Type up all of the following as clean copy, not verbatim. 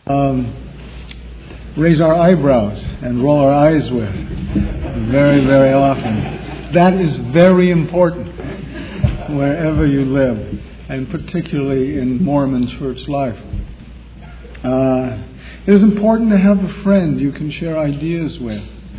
raise our eyebrows and roll our eyes with very, very often. That is very important wherever you live, and particularly in Mormon church life. It is important to have a friend you can share ideas with.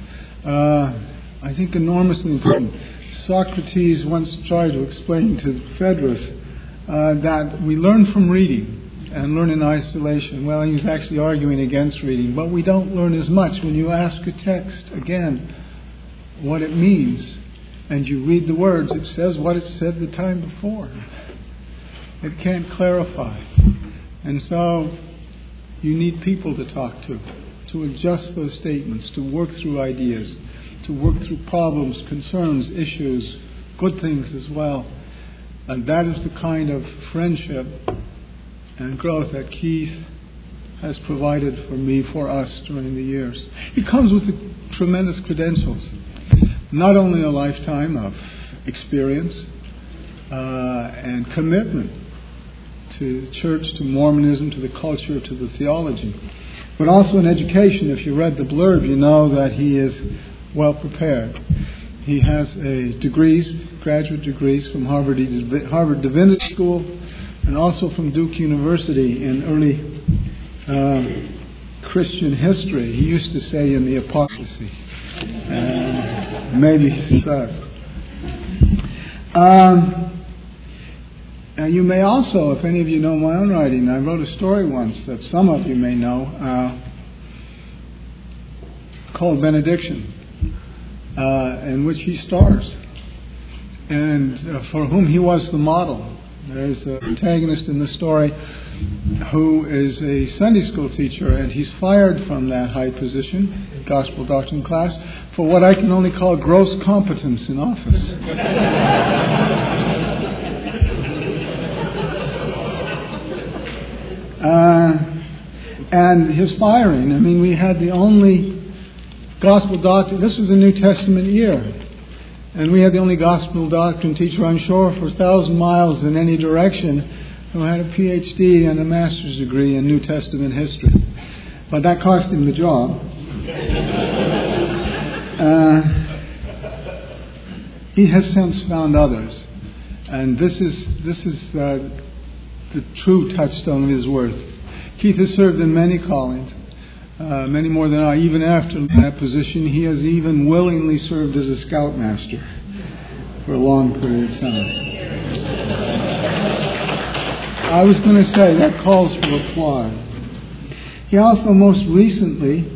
I think enormously important. Socrates once tried to explain to Phaedrus that we learn from reading and learn in isolation. Well, he was actually arguing against reading, but we don't learn as much when you ask a text again what it means, and you read the words. It says what it said the time before. It can't clarify. And so you need people to talk to adjust those statements, to work through ideas, to work through problems, concerns, issues, good things as well. And that is the kind of friendship and growth that Keith has provided for me, for us during the years. He comes with the tremendous credentials, not only a lifetime of experience and commitment to the church, to Mormonism, to the culture, to the theology, but also in education. If you read the blurb, you know that he is well prepared. He has graduate degrees from Harvard Divinity School, and also from Duke University in early Christian history. He used to say in the Apostasy. Maybe he does. You may also, if any of you know my own writing, I wrote a story once that some of you may know, called Benediction, in which he stars, and for whom he was the model. There's an antagonist in the story who is a Sunday school teacher, and he's fired from that high position, gospel doctrine class, for what I can only call gross competence in office. And his firing, we had the only gospel doctrine, this was a New Testament year, and we had the only gospel doctrine teacher, I'm sure, for 1,000 miles in any direction, who had a PhD and a master's degree in New Testament history. But that cost him the job. He has since found others, and this is the true touchstone of his worth. Keith has served in many callings, many more than I. Even after that position, he has even willingly served as a scoutmaster for a long period of time. I was going to say, that calls for applause. He also most recently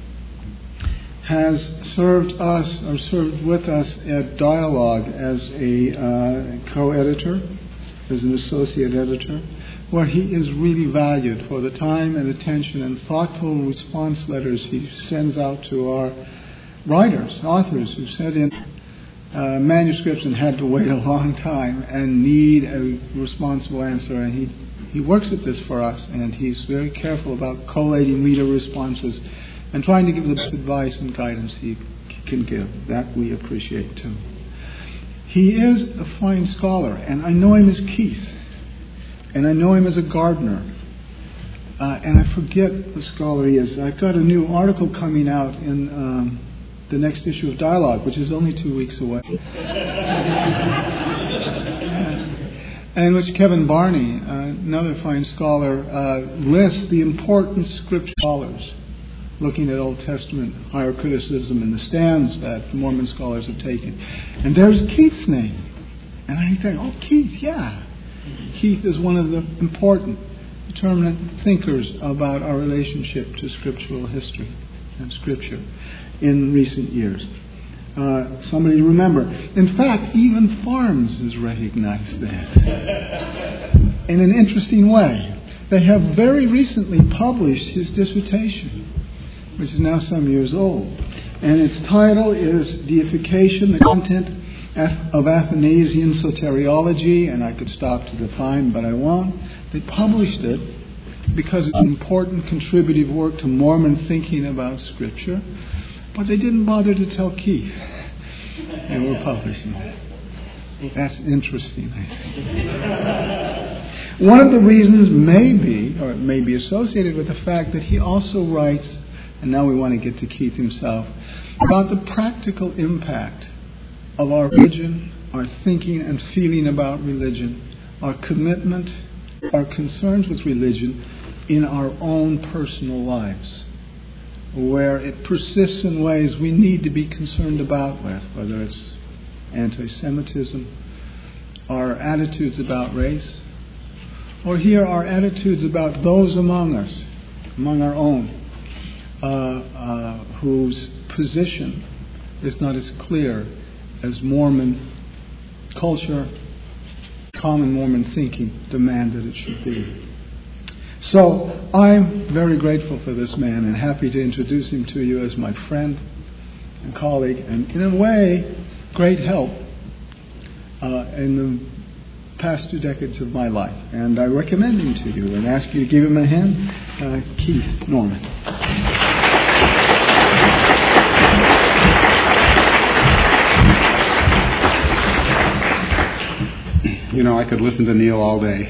has served with us at Dialogue as a co-editor, as an associate editor, where he is really valued for the time and attention and thoughtful response letters he sends out to our writers, authors who sent in manuscripts and had to wait a long time and need a responsible answer. And he works at this for us, and he's very careful about collating reader responses and trying to give the best advice and guidance he can give. That we appreciate too. He is a fine scholar, and I know him as Keith, and I know him as a gardener, and I forget the scholar he is. I've got a new article coming out in the next issue of Dialogue, which is only 2 weeks away, in which Kevin Barney, another fine scholar, lists the important scripture scholars looking at Old Testament higher criticism and the stands that Mormon scholars have taken. And there's Keith's name. And I think, oh, Keith, yeah. Keith is one of the important, determinant thinkers about our relationship to scriptural history and Scripture in recent years. Somebody to remember. In fact, even Farms has recognized that in an interesting way. They have very recently published his dissertation, which is now some years old. And its title is Deification, the Content of Athanasian Soteriology, and I could stop to define, but I won't. They published it because it's important contributive work to Mormon thinking about Scripture, but they didn't bother to tell Keith they were publishing it. That's interesting, I think. One of the reasons may be or it may be associated with the fact that he also writes, and now we want to get to Keith himself, about the practical impact of our religion, our thinking and feeling about religion, our commitment, our concerns with religion in our own personal lives, where it persists in ways we need to be concerned about with, whether it's anti-Semitism, our attitudes about race, or here our attitudes about those among us, among our own, whose position is not as clear as Mormon culture, common Mormon thinking demand that it should be. So I'm very grateful for this man and happy to introduce him to you as my friend and colleague, and in a way, great help in the past 2 decades of my life. And I recommend him to you and ask you to give him a hand. Keith Norman. You know, I could listen to Neil all day.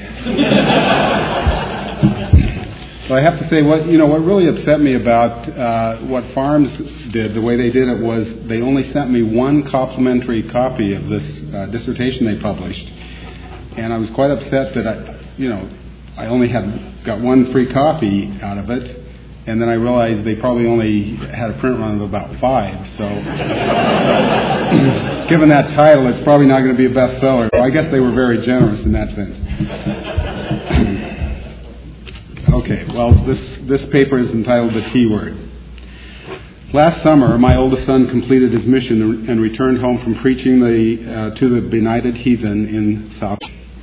But I have to say, what really upset me about what Farms did, the way they did it, was they only sent me one complimentary copy of this dissertation they published, and I was quite upset that I only got one free copy out of it, and then I realized they probably only had a print run of about 5. So, given that title, it's probably not going to be a bestseller. Well, I guess they were very generous in that sense. Okay, well, this paper is entitled The T Word. Last summer, my oldest son completed his mission and returned home from preaching to the benighted heathen in South.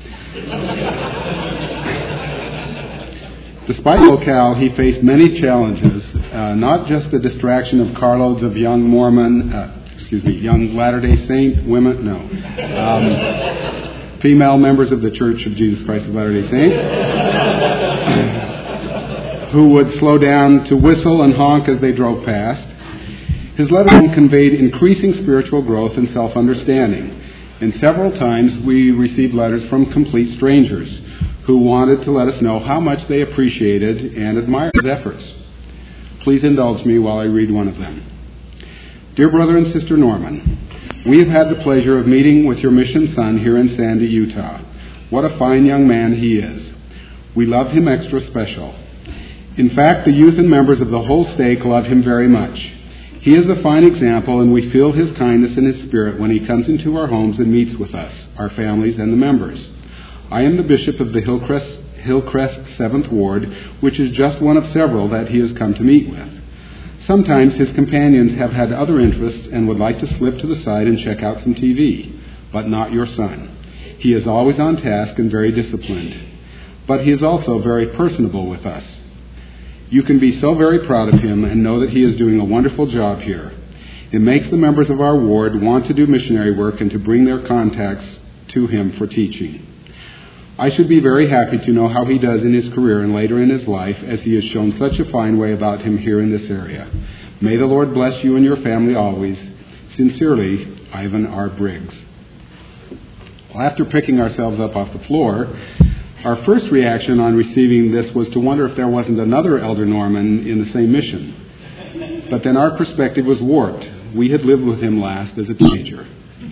Despite locale, he faced many challenges, not just the distraction of carloads of young Latter-day Saint women, female members of the Church of Jesus Christ of Latter-day Saints, who would slow down to whistle and honk as they drove past. His letter home conveyed increasing spiritual growth and self-understanding, and several times we received letters from complete strangers who wanted to let us know how much they appreciated and admired his efforts. Please indulge me while I read one of them. Dear Brother and Sister Norman, we have had the pleasure of meeting with your mission son here in Sandy, Utah. What a fine young man he is. We love him extra special. In fact, the youth and members of the whole stake love him very much. He is a fine example, and we feel his kindness and his spirit when he comes into our homes and meets with us, our families, and the members. I am the bishop of the Hillcrest 7th Ward, which is just one of several that he has come to meet with. Sometimes his companions have had other interests and would like to slip to the side and check out some TV, but not your son. He is always on task and very disciplined, but he is also very personable with us. You can be so very proud of him and know that he is doing a wonderful job here. It makes the members of our ward want to do missionary work and to bring their contacts to him for teaching. I should be very happy to know how he does in his career and later in his life, as he has shown such a fine way about him here in this area. May the Lord bless you and your family always. Sincerely, Ivan R. Briggs. Well, after picking ourselves up off the floor, our first reaction on receiving this was to wonder if there wasn't another Elder Norman in the same mission. But then our perspective was warped. We had lived with him last as a teenager.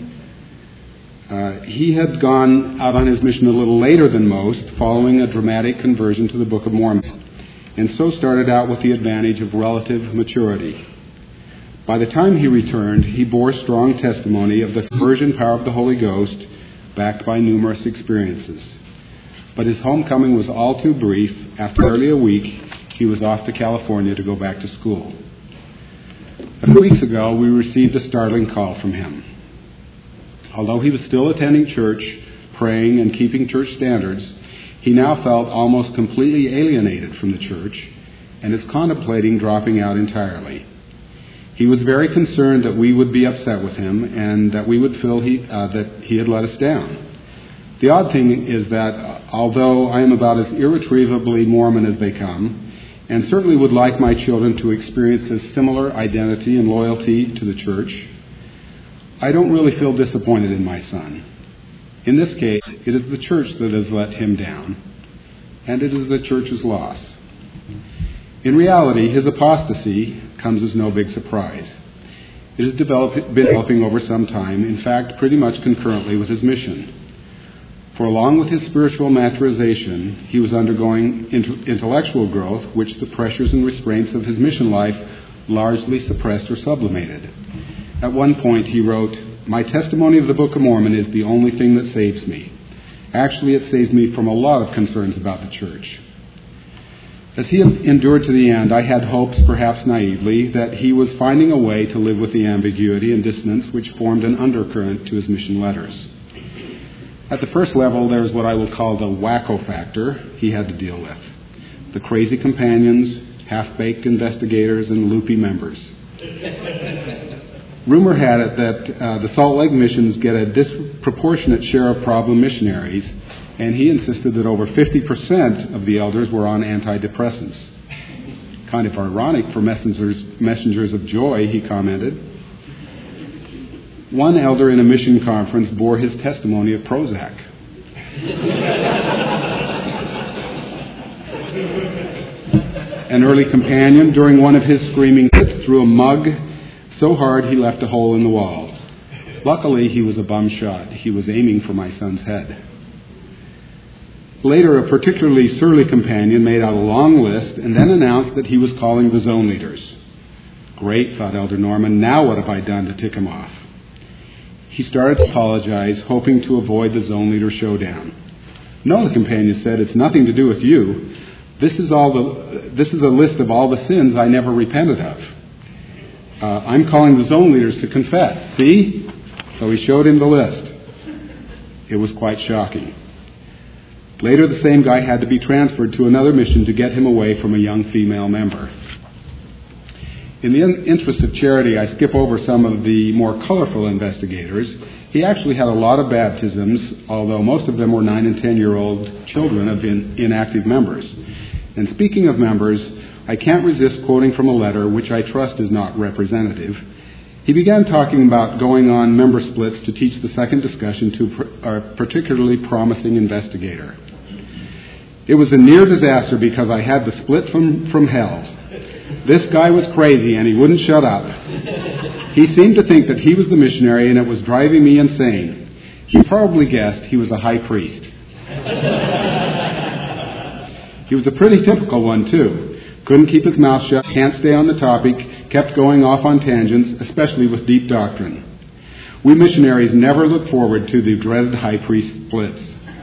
He had gone out on his mission a little later than most, following a dramatic conversion to the Book of Mormon, and so started out with the advantage of relative maturity. By the time he returned, he bore strong testimony of the conversion power of the Holy Ghost, backed by numerous experiences. But his homecoming was all too brief. After barely a week, he was off to California to go back to school. A few weeks ago, we received a startling call from him. Although he was still attending church, praying, and keeping church standards, he now felt almost completely alienated from the church and is contemplating dropping out entirely. He was very concerned that we would be upset with him and that we would feel that he had let us down. The odd thing is that although I am about as irretrievably Mormon as they come, and certainly would like my children to experience a similar identity and loyalty to the church, I don't really feel disappointed in my son. In this case, it is the church that has let him down. and it is the church's loss. In reality, his apostasy comes as no big surprise. It has been developing over some time, in fact, pretty much concurrently with his mission. For along with his spiritual maturization, he was undergoing intellectual growth, which the pressures and restraints of his mission life largely suppressed or sublimated. At one point he wrote, "My testimony of the Book of Mormon is the only thing that saves me. Actually, it saves me from a lot of concerns about the church." As he endured to the end, I had hopes, perhaps naively, that he was finding a way to live with the ambiguity and dissonance which formed an undercurrent to his mission letters. At the first level, there's what I will call the wacko factor he had to deal with. The crazy companions, half-baked investigators, and loopy members. Rumor had it that the Salt Lake missions get a disproportionate share of problem missionaries, and he insisted that over 50% of the elders were on antidepressants. Kind of ironic for messengers of joy, he commented. One elder in a mission conference bore his testimony of Prozac. An early companion, during one of his screaming fits, threw a mug so hard he left a hole in the wall. Luckily, he was a bum shot. He was aiming for my son's head. Later, a particularly surly companion made out a long list and then announced that he was calling the zone leaders. Great, thought Elder Norman, now what have I done to tick him off? He started to apologize, hoping to avoid the zone leader showdown. No, the companion said, it's nothing to do with you. This is a list of all the sins I never repented of. I'm calling the zone leaders to confess. See? So he showed him the list. It was quite shocking. Later, the same guy had to be transferred to another mission to get him away from a young female member. In the interest of charity, I skip over some of the more colorful investigators. He actually had a lot of baptisms, although most of them were 9 and 10-year-old children of inactive members. And speaking of members, I can't resist quoting from a letter, which I trust is not representative. He began talking about going on member splits to teach the second discussion to a particularly promising investigator. It was a near disaster because I had the split from hell. This guy was crazy and he wouldn't shut up. He seemed to think that he was the missionary and it was driving me insane. You probably guessed he was a high priest. He was a pretty typical one, too. Couldn't keep his mouth shut, can't stay on the topic, kept going off on tangents, especially with deep doctrine. We missionaries never look forward to the dreaded high priest splits.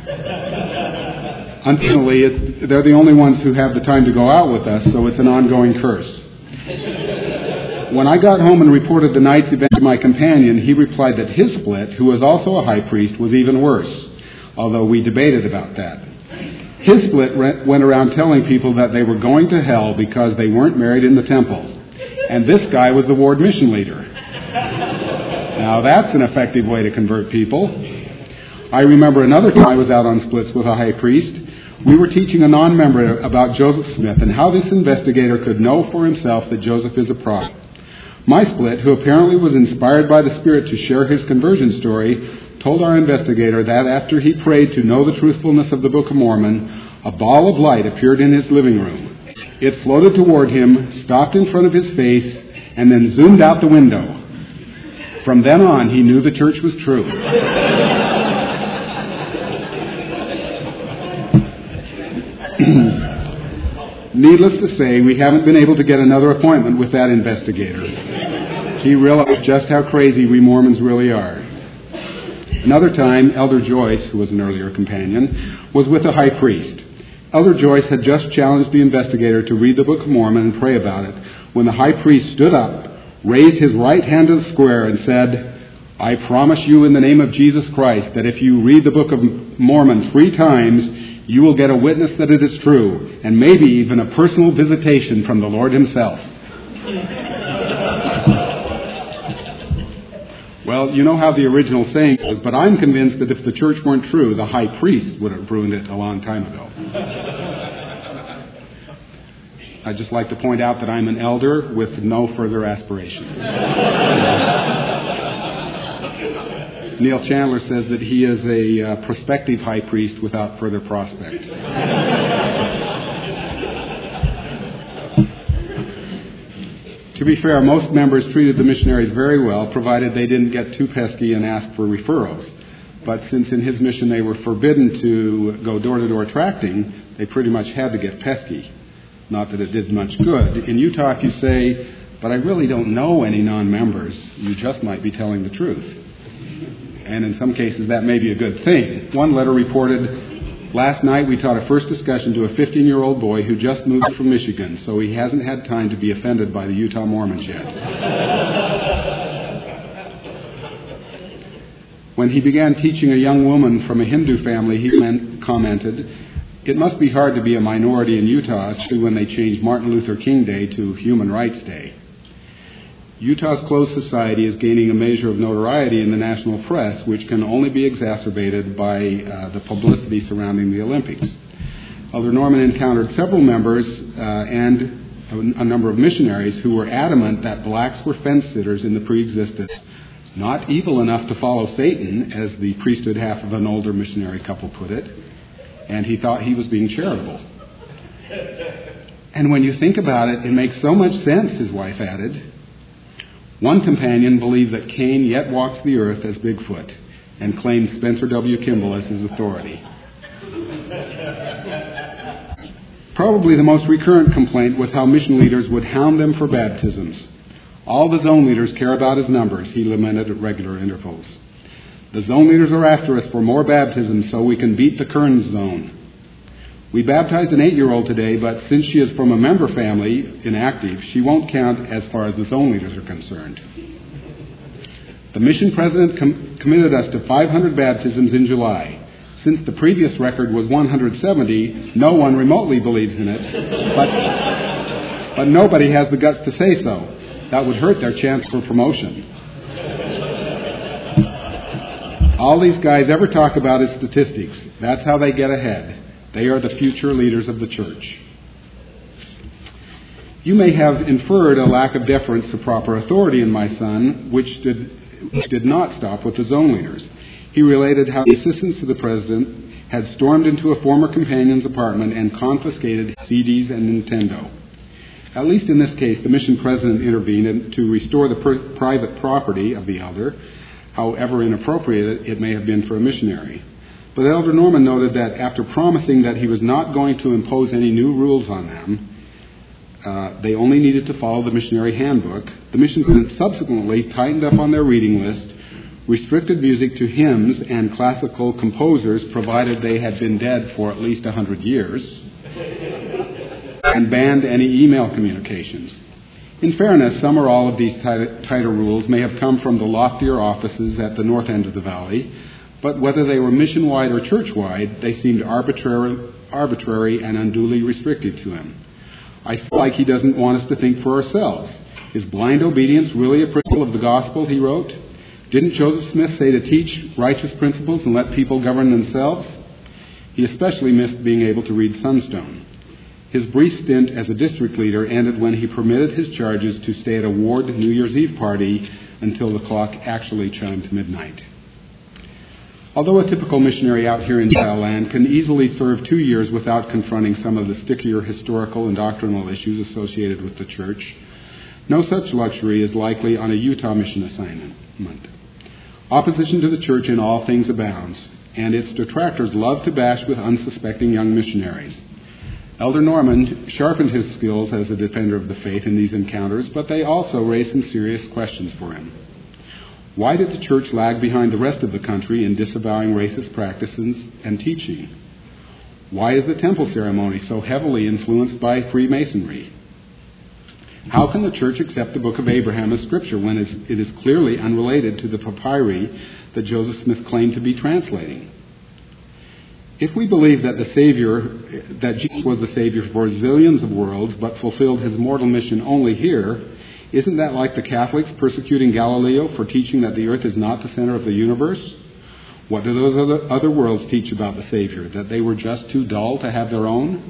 Unfortunately, they're the only ones who have the time to go out with us, so it's an ongoing curse. When I got home and reported the night's event to my companion, he replied that his split, who was also a high priest, was even worse, although we debated about that. His split went around telling people that they were going to hell because they weren't married in the temple. And this guy was the ward mission leader. Now that's an effective way to convert people. I remember another time I was out on splits with a high priest. We were teaching a non-member about Joseph Smith and how this investigator could know for himself that Joseph is a prophet. My split, who apparently was inspired by the Spirit to share his conversion story, told our investigator that after he prayed to know the truthfulness of the Book of Mormon, a ball of light appeared in his living room. It floated toward him, stopped in front of his face, and then zoomed out the window. From then on, he knew the church was true. Needless to say, we haven't been able to get another appointment with that investigator. He realized just how crazy we Mormons really are. Another time, Elder Joyce, who was an earlier companion, was with a high priest. Elder Joyce had just challenged the investigator to read the Book of Mormon and pray about it when the high priest stood up, raised his right hand to the square, and said, "I promise you in the name of Jesus Christ that if you read the Book of Mormon 3 times, you will get a witness that it is true, and maybe even a personal visitation from the Lord himself." Well, you know how the original saying was, but I'm convinced that if the church weren't true, the high priest would have ruined it a long time ago. I'd just like to point out that I'm an elder with no further aspirations. Neil Chandler says that he is a prospective high priest without further prospect. To be fair, most members treated the missionaries very well, provided they didn't get too pesky and ask for referrals. But since in his mission they were forbidden to go door-to-door tracting, they pretty much had to get pesky. Not that it did much good. In Utah, if you say, "But I really don't know any non-members," you just might be telling the truth. And in some cases, that may be a good thing. One letter reported, "Last night we taught a first discussion to a 15-year-old boy who just moved from Michigan, so he hasn't had time to be offended by the Utah Mormons yet." When he began teaching a young woman from a Hindu family, he commented, "It must be hard to be a minority in Utah, especially when they changed Martin Luther King Day to Human Rights Day." Utah's closed society is gaining a measure of notoriety in the national press, which can only be exacerbated by the publicity surrounding the Olympics. Elder Norman encountered several members and a number of missionaries who were adamant that blacks were fence-sitters in the pre-existence, not evil enough to follow Satan, as the priesthood half of an older missionary couple put it, and he thought he was being charitable. And when you think about it, it makes so much sense, his wife added. One companion believed that Cain yet walks the earth as Bigfoot and claimed Spencer W. Kimball as his authority. Probably the most recurrent complaint was how mission leaders would hound them for baptisms. "All the zone leaders care about is numbers," he lamented at regular intervals. "The zone leaders are after us for more baptisms so we can beat the Kearns zone. We baptized an 8-year-old today, but since she is from a member family, inactive, she won't count as far as the zone leaders are concerned. The mission president committed us to 500 baptisms in July. Since the previous record was 170, no one remotely believes in it, but nobody has the guts to say so. That would hurt their chance for promotion. All these guys ever talk about is statistics. That's how they get ahead. They are the future leaders of the church." You may have inferred a lack of deference to proper authority in my son, which did not stop with the zone leaders. He related how the assistants to the president had stormed into a former companion's apartment and confiscated CDs and Nintendo. At least in this case, the mission president intervened to restore the private property of the elder, however inappropriate it may have been for a missionary. But Elder Norman noted that after promising that he was not going to impose any new rules on them, they only needed to follow the missionary handbook. The mission president subsequently tightened up on their reading list, restricted music to hymns and classical composers, provided they had been dead for at least 100 years, and banned any email communications. In fairness, some or all of these tighter rules may have come from the loftier offices at the north end of the valley, but whether they were mission-wide or church-wide, they seemed arbitrary and unduly restricted to him. I feel like he doesn't want us to think for ourselves. Is blind obedience really a principle of the gospel, he wrote? Didn't Joseph Smith say to teach righteous principles and let people govern themselves? He especially missed being able to read Sunstone. His brief stint as a district leader ended when he permitted his charges to stay at a ward New Year's Eve party until the clock actually chimed midnight. Although a typical missionary out here in Gentile land can easily serve 2 years without confronting some of the stickier historical and doctrinal issues associated with the church, no such luxury is likely on a Utah mission assignment. Opposition to the church in all things abounds, and its detractors love to bash with unsuspecting young missionaries. Elder Norman sharpened his skills as a defender of the faith in these encounters, but they also raised some serious questions for him. Why did the church lag behind the rest of the country in disavowing racist practices and teaching? Why is the temple ceremony so heavily influenced by Freemasonry? How can the church accept the Book of Abraham as Scripture when it is clearly unrelated to the papyri that Joseph Smith claimed to be translating? If we believe that Jesus was the Savior for zillions of worlds but fulfilled his mortal mission only here, isn't that like the Catholics persecuting Galileo for teaching that the earth is not the center of the universe? What do those other worlds teach about the Savior? That they were just too dull to have their own?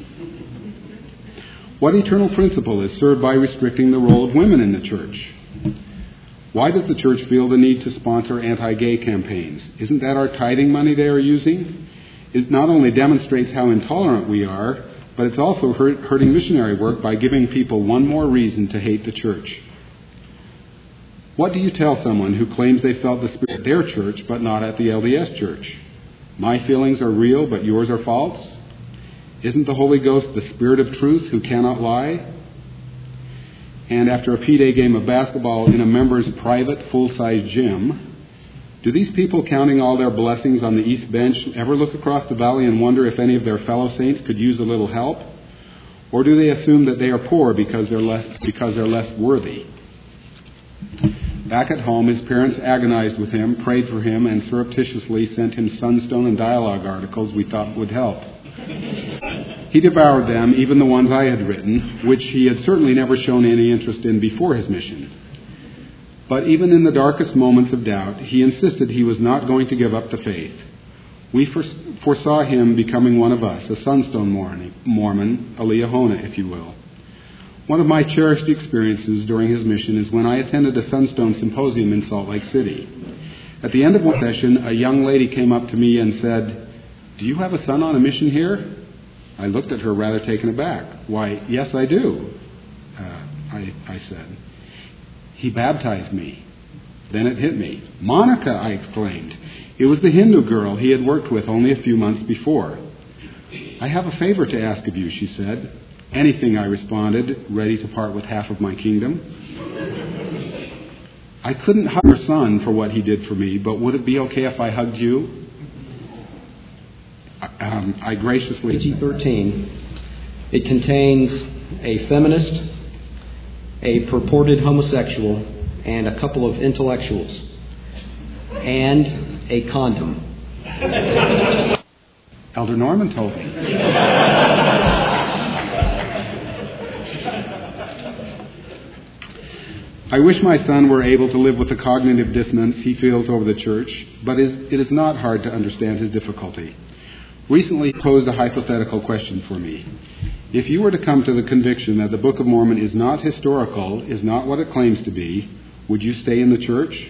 What eternal principle is served by restricting the role of women in the church? Why does the church feel the need to sponsor anti-gay campaigns? Isn't that our tithing money they are using? It not only demonstrates how intolerant we are, but it's also hurting missionary work by giving people one more reason to hate the church. What do you tell someone who claims they felt the Spirit at their church but not at the LDS church? My feelings are real, but yours are false? Isn't the Holy Ghost the Spirit of truth who cannot lie? And after a P-Day game of basketball in a member's private full-size gym, do these people counting all their blessings on the East Bench ever look across the valley and wonder if any of their fellow saints could use a little help? Or do they assume that they are poor because they're less worthy? Back at home, his parents agonized with him, prayed for him, and surreptitiously sent him Sunstone and Dialogue articles we thought would help. He devoured them, even the ones I had written, which he had certainly never shown any interest in before his mission. But even in the darkest moments of doubt, he insisted he was not going to give up the faith. We foresaw him becoming one of us, a Sunstone Mormon, a Liahona, if you will. One of my cherished experiences during his mission is when I attended a Sunstone symposium in Salt Lake City. At the end of one session, a young lady came up to me and said, "Do you have a son on a mission here?" I looked at her rather taken aback. "Why, yes, I do," I said. "He baptized me." Then it hit me. "Monica," I exclaimed. It was the Hindu girl he had worked with only a few months before. "I have a favor to ask of you," she said. "Anything," I responded, ready to part with half of my kingdom. "I couldn't hug your son for what he did for me, but would it be okay if I hugged you?" I graciously... PG-13. It contains a feminist, a purported homosexual, and a couple of intellectuals, and a condom. Elder Norman told me. I wish my son were able to live with the cognitive dissonance he feels over the church, but it is not hard to understand his difficulty. Recently he posed a hypothetical question for me. If you were to come to the conviction that the Book of Mormon is not historical, is not what it claims to be, would you stay in the church?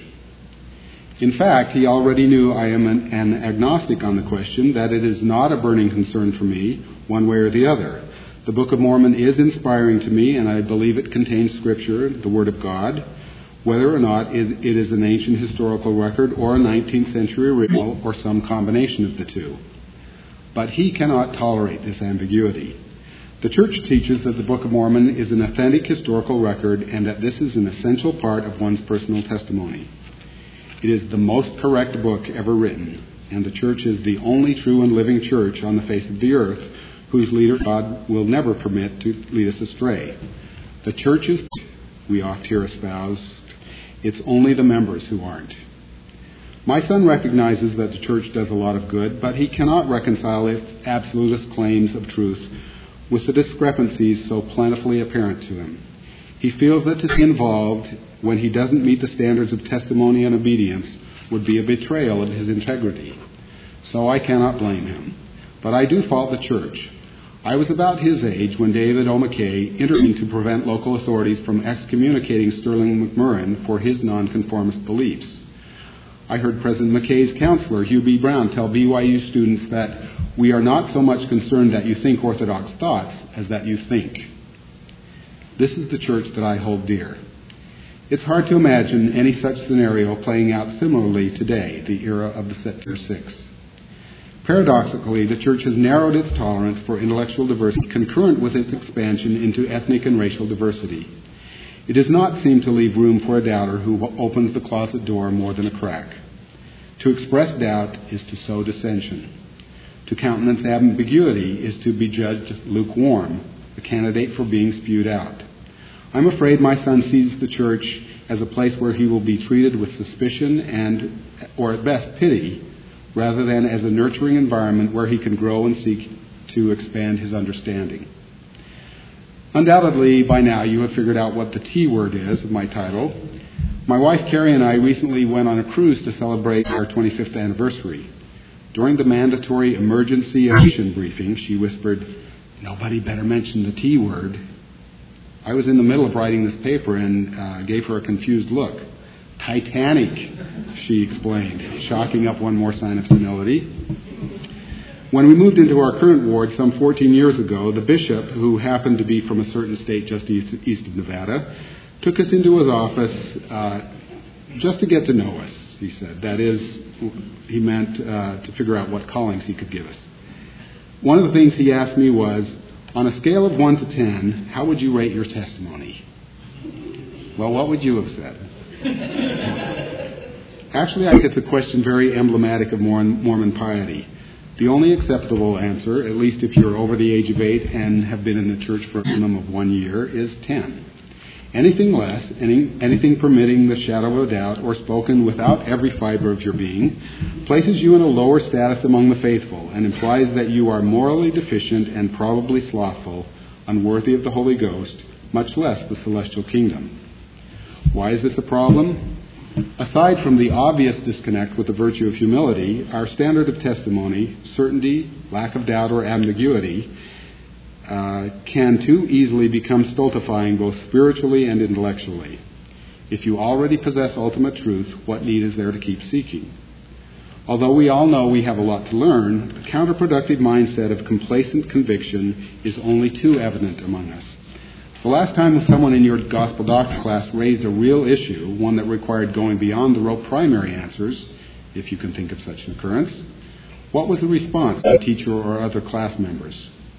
In fact, he already knew I am an agnostic on the question, that it is not a burning concern for me, one way or the other. The Book of Mormon is inspiring to me, and I believe it contains Scripture, the Word of God, whether or not it is an ancient historical record or a 19th century original or some combination of the two. But he cannot tolerate this ambiguity. The Church teaches that the Book of Mormon is an authentic historical record and that this is an essential part of one's personal testimony. It is the most correct book ever written, and the Church is the only true and living church on the face of the earth whose leader God will never permit to lead us astray. The Church is, we oft hear espoused, it's only the members who aren't. My son recognizes that the church does a lot of good, but he cannot reconcile its absolutist claims of truth with the discrepancies so plentifully apparent to him. He feels that to be involved when he doesn't meet the standards of testimony and obedience would be a betrayal of his integrity. So I cannot blame him. But I do fault the church. I was about his age when David O. McKay intervened to prevent local authorities from excommunicating Sterling McMurrin for his nonconformist beliefs. I heard President McKay's counselor, Hugh B. Brown, tell BYU students that we are not so much concerned that you think orthodox thoughts as that you think. This is the church that I hold dear. It's hard to imagine any such scenario playing out similarly today, the era of the Sector 6. Paradoxically, the church has narrowed its tolerance for intellectual diversity concurrent with its expansion into ethnic and racial diversity. It does not seem to leave room for a doubter who opens the closet door more than a crack. To express doubt is to sow dissension. To countenance ambiguity is to be judged lukewarm, a candidate for being spewed out. I'm afraid my son sees the church as a place where he will be treated with suspicion and, or at best, pity, rather than as a nurturing environment where he can grow and seek to expand his understanding. Undoubtedly, by now, you have figured out what the T word is of my title. My wife, Carrie, and I recently went on a cruise to celebrate our 25th anniversary. During the mandatory emergency aviation briefing, she whispered, "Nobody better mention the T word." I was in the middle of writing this paper and gave her a confused look. "Titanic," she explained, chalking up one more sign of senility. When we moved into our current ward some 14 years ago, the bishop, who happened to be from a certain state just east of Nevada, took us into his office just to get to know us, he said. That is, he meant to figure out what callings he could give us. One of the things he asked me was, on a scale of 1 to 10, how would you rate your testimony? Well, what would you have said? Actually, I think it's a question very emblematic of Mormon piety. The only acceptable answer, at least if you're over the age of 8 and have been in the church for a minimum of 1 year, is 10. Anything less, anything permitting the shadow of a doubt or spoken without every fiber of your being, places you in a lower status among the faithful and implies that you are morally deficient and probably slothful, unworthy of the Holy Ghost, much less the celestial kingdom. Why is this a problem? Aside from the obvious disconnect with the virtue of humility, our standard of testimony, certainty, lack of doubt, or ambiguity, can too easily become stultifying both spiritually and intellectually. If you already possess ultimate truth, what need is there to keep seeking? Although we all know we have a lot to learn, a counterproductive mindset of complacent conviction is only too evident among us. The last time someone in your gospel doctrine class raised a real issue, one that required going beyond the rote primary answers, if you can think of such an occurrence, what was the response of the teacher or other class members?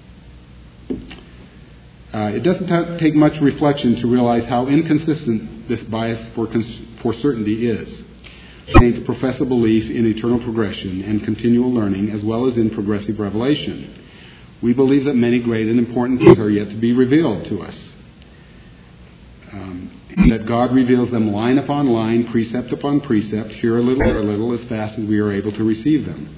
It doesn't take much reflection to realize how inconsistent this bias for certainty is. Saints profess a belief in eternal progression and continual learning, as well as in progressive revelation. We believe that many great and important things are yet to be revealed to us. That God reveals them line upon line, precept upon precept, here a little, as fast as we are able to receive them.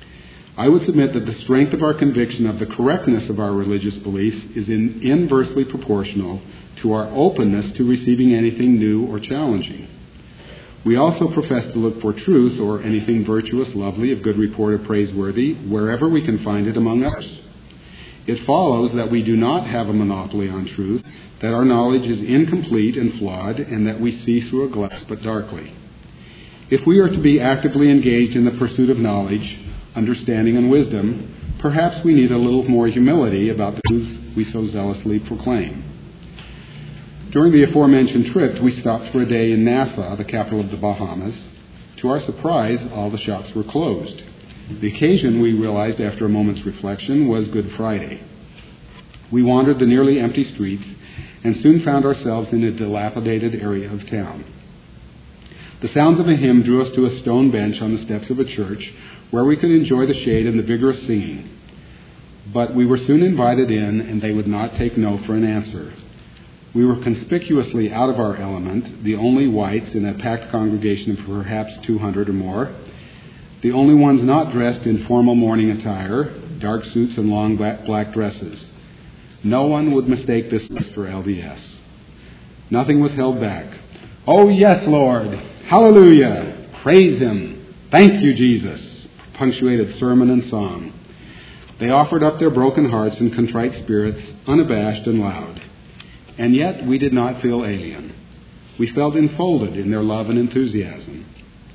I would submit that the strength of our conviction of the correctness of our religious beliefs is inversely proportional to our openness to receiving anything new or challenging. We also profess to look for truth or anything virtuous, lovely, of good report, or praiseworthy, wherever we can find it among others. It follows that we do not have a monopoly on truth, that our knowledge is incomplete and flawed, and that we see through a glass but darkly. If we are to be actively engaged in the pursuit of knowledge, understanding, and wisdom, perhaps we need a little more humility about the truths we so zealously proclaim. During the aforementioned trip, we stopped for a day in Nassau, the capital of the Bahamas. To our surprise, all the shops were closed. The occasion, we realized after a moment's reflection, was Good Friday. We wandered the nearly empty streets and soon found ourselves in a dilapidated area of town. The sounds of a hymn drew us to a stone bench on the steps of a church where we could enjoy the shade and the vigorous singing. But we were soon invited in, and they would not take no for an answer. We were conspicuously out of our element, the only whites in a packed congregation of perhaps 200 or more, the only ones not dressed in formal morning attire, dark suits and long black dresses. No one would mistake this for LDS. Nothing was held back. Oh, yes, Lord. Hallelujah. Praise Him. Thank you, Jesus. Punctuated sermon and song. They offered up their broken hearts and contrite spirits, unabashed and loud. And yet we did not feel alien. We felt enfolded in their love and enthusiasm.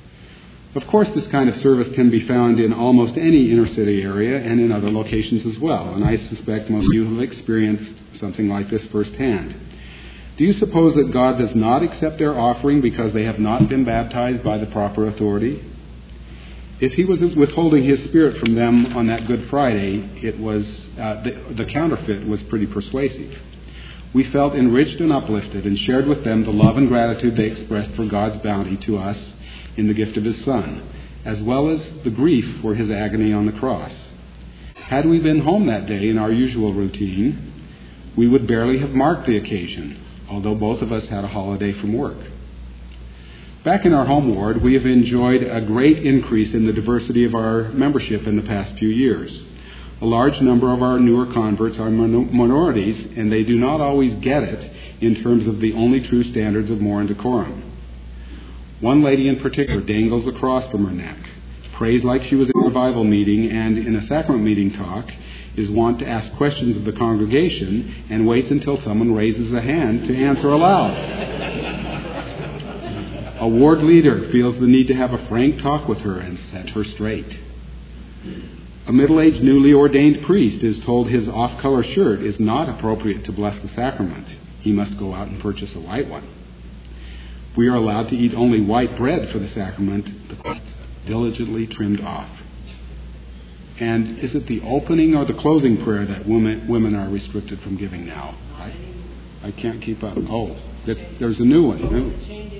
Of course, this kind of service can be found in almost any inner city area and in other locations as well, and I suspect most of you have experienced something like this firsthand. Do you suppose that God does not accept their offering because they have not been baptized by the proper authority? If He was withholding His Spirit from them on that Good Friday, it was the counterfeit was pretty persuasive. We felt enriched and uplifted and shared with them the love and gratitude they expressed for God's bounty to us in the gift of His Son, as well as the grief for His agony on the cross. Had we been home that day in our usual routine, we would barely have marked the occasion, although both of us had a holiday from work. Back in our home ward, we have enjoyed a great increase in the diversity of our membership in the past few years. A large number of our newer converts are minorities, and they do not always get it in terms of the only true standards of moral decorum. One lady in particular dangles a cross from her neck, prays like she was in a revival meeting, and in a sacrament meeting talk is wont to ask questions of the congregation and waits until someone raises a hand to answer aloud. A ward leader feels the need to have a frank talk with her and set her straight. A middle-aged, newly ordained priest is told his off-color shirt is not appropriate to bless the sacrament. He must go out and purchase a white one. We are allowed to eat only white bread for the sacrament, the crust diligently trimmed off. And is it the opening or the closing prayer that women are restricted from giving now? I can't keep up. Oh, there's a new one.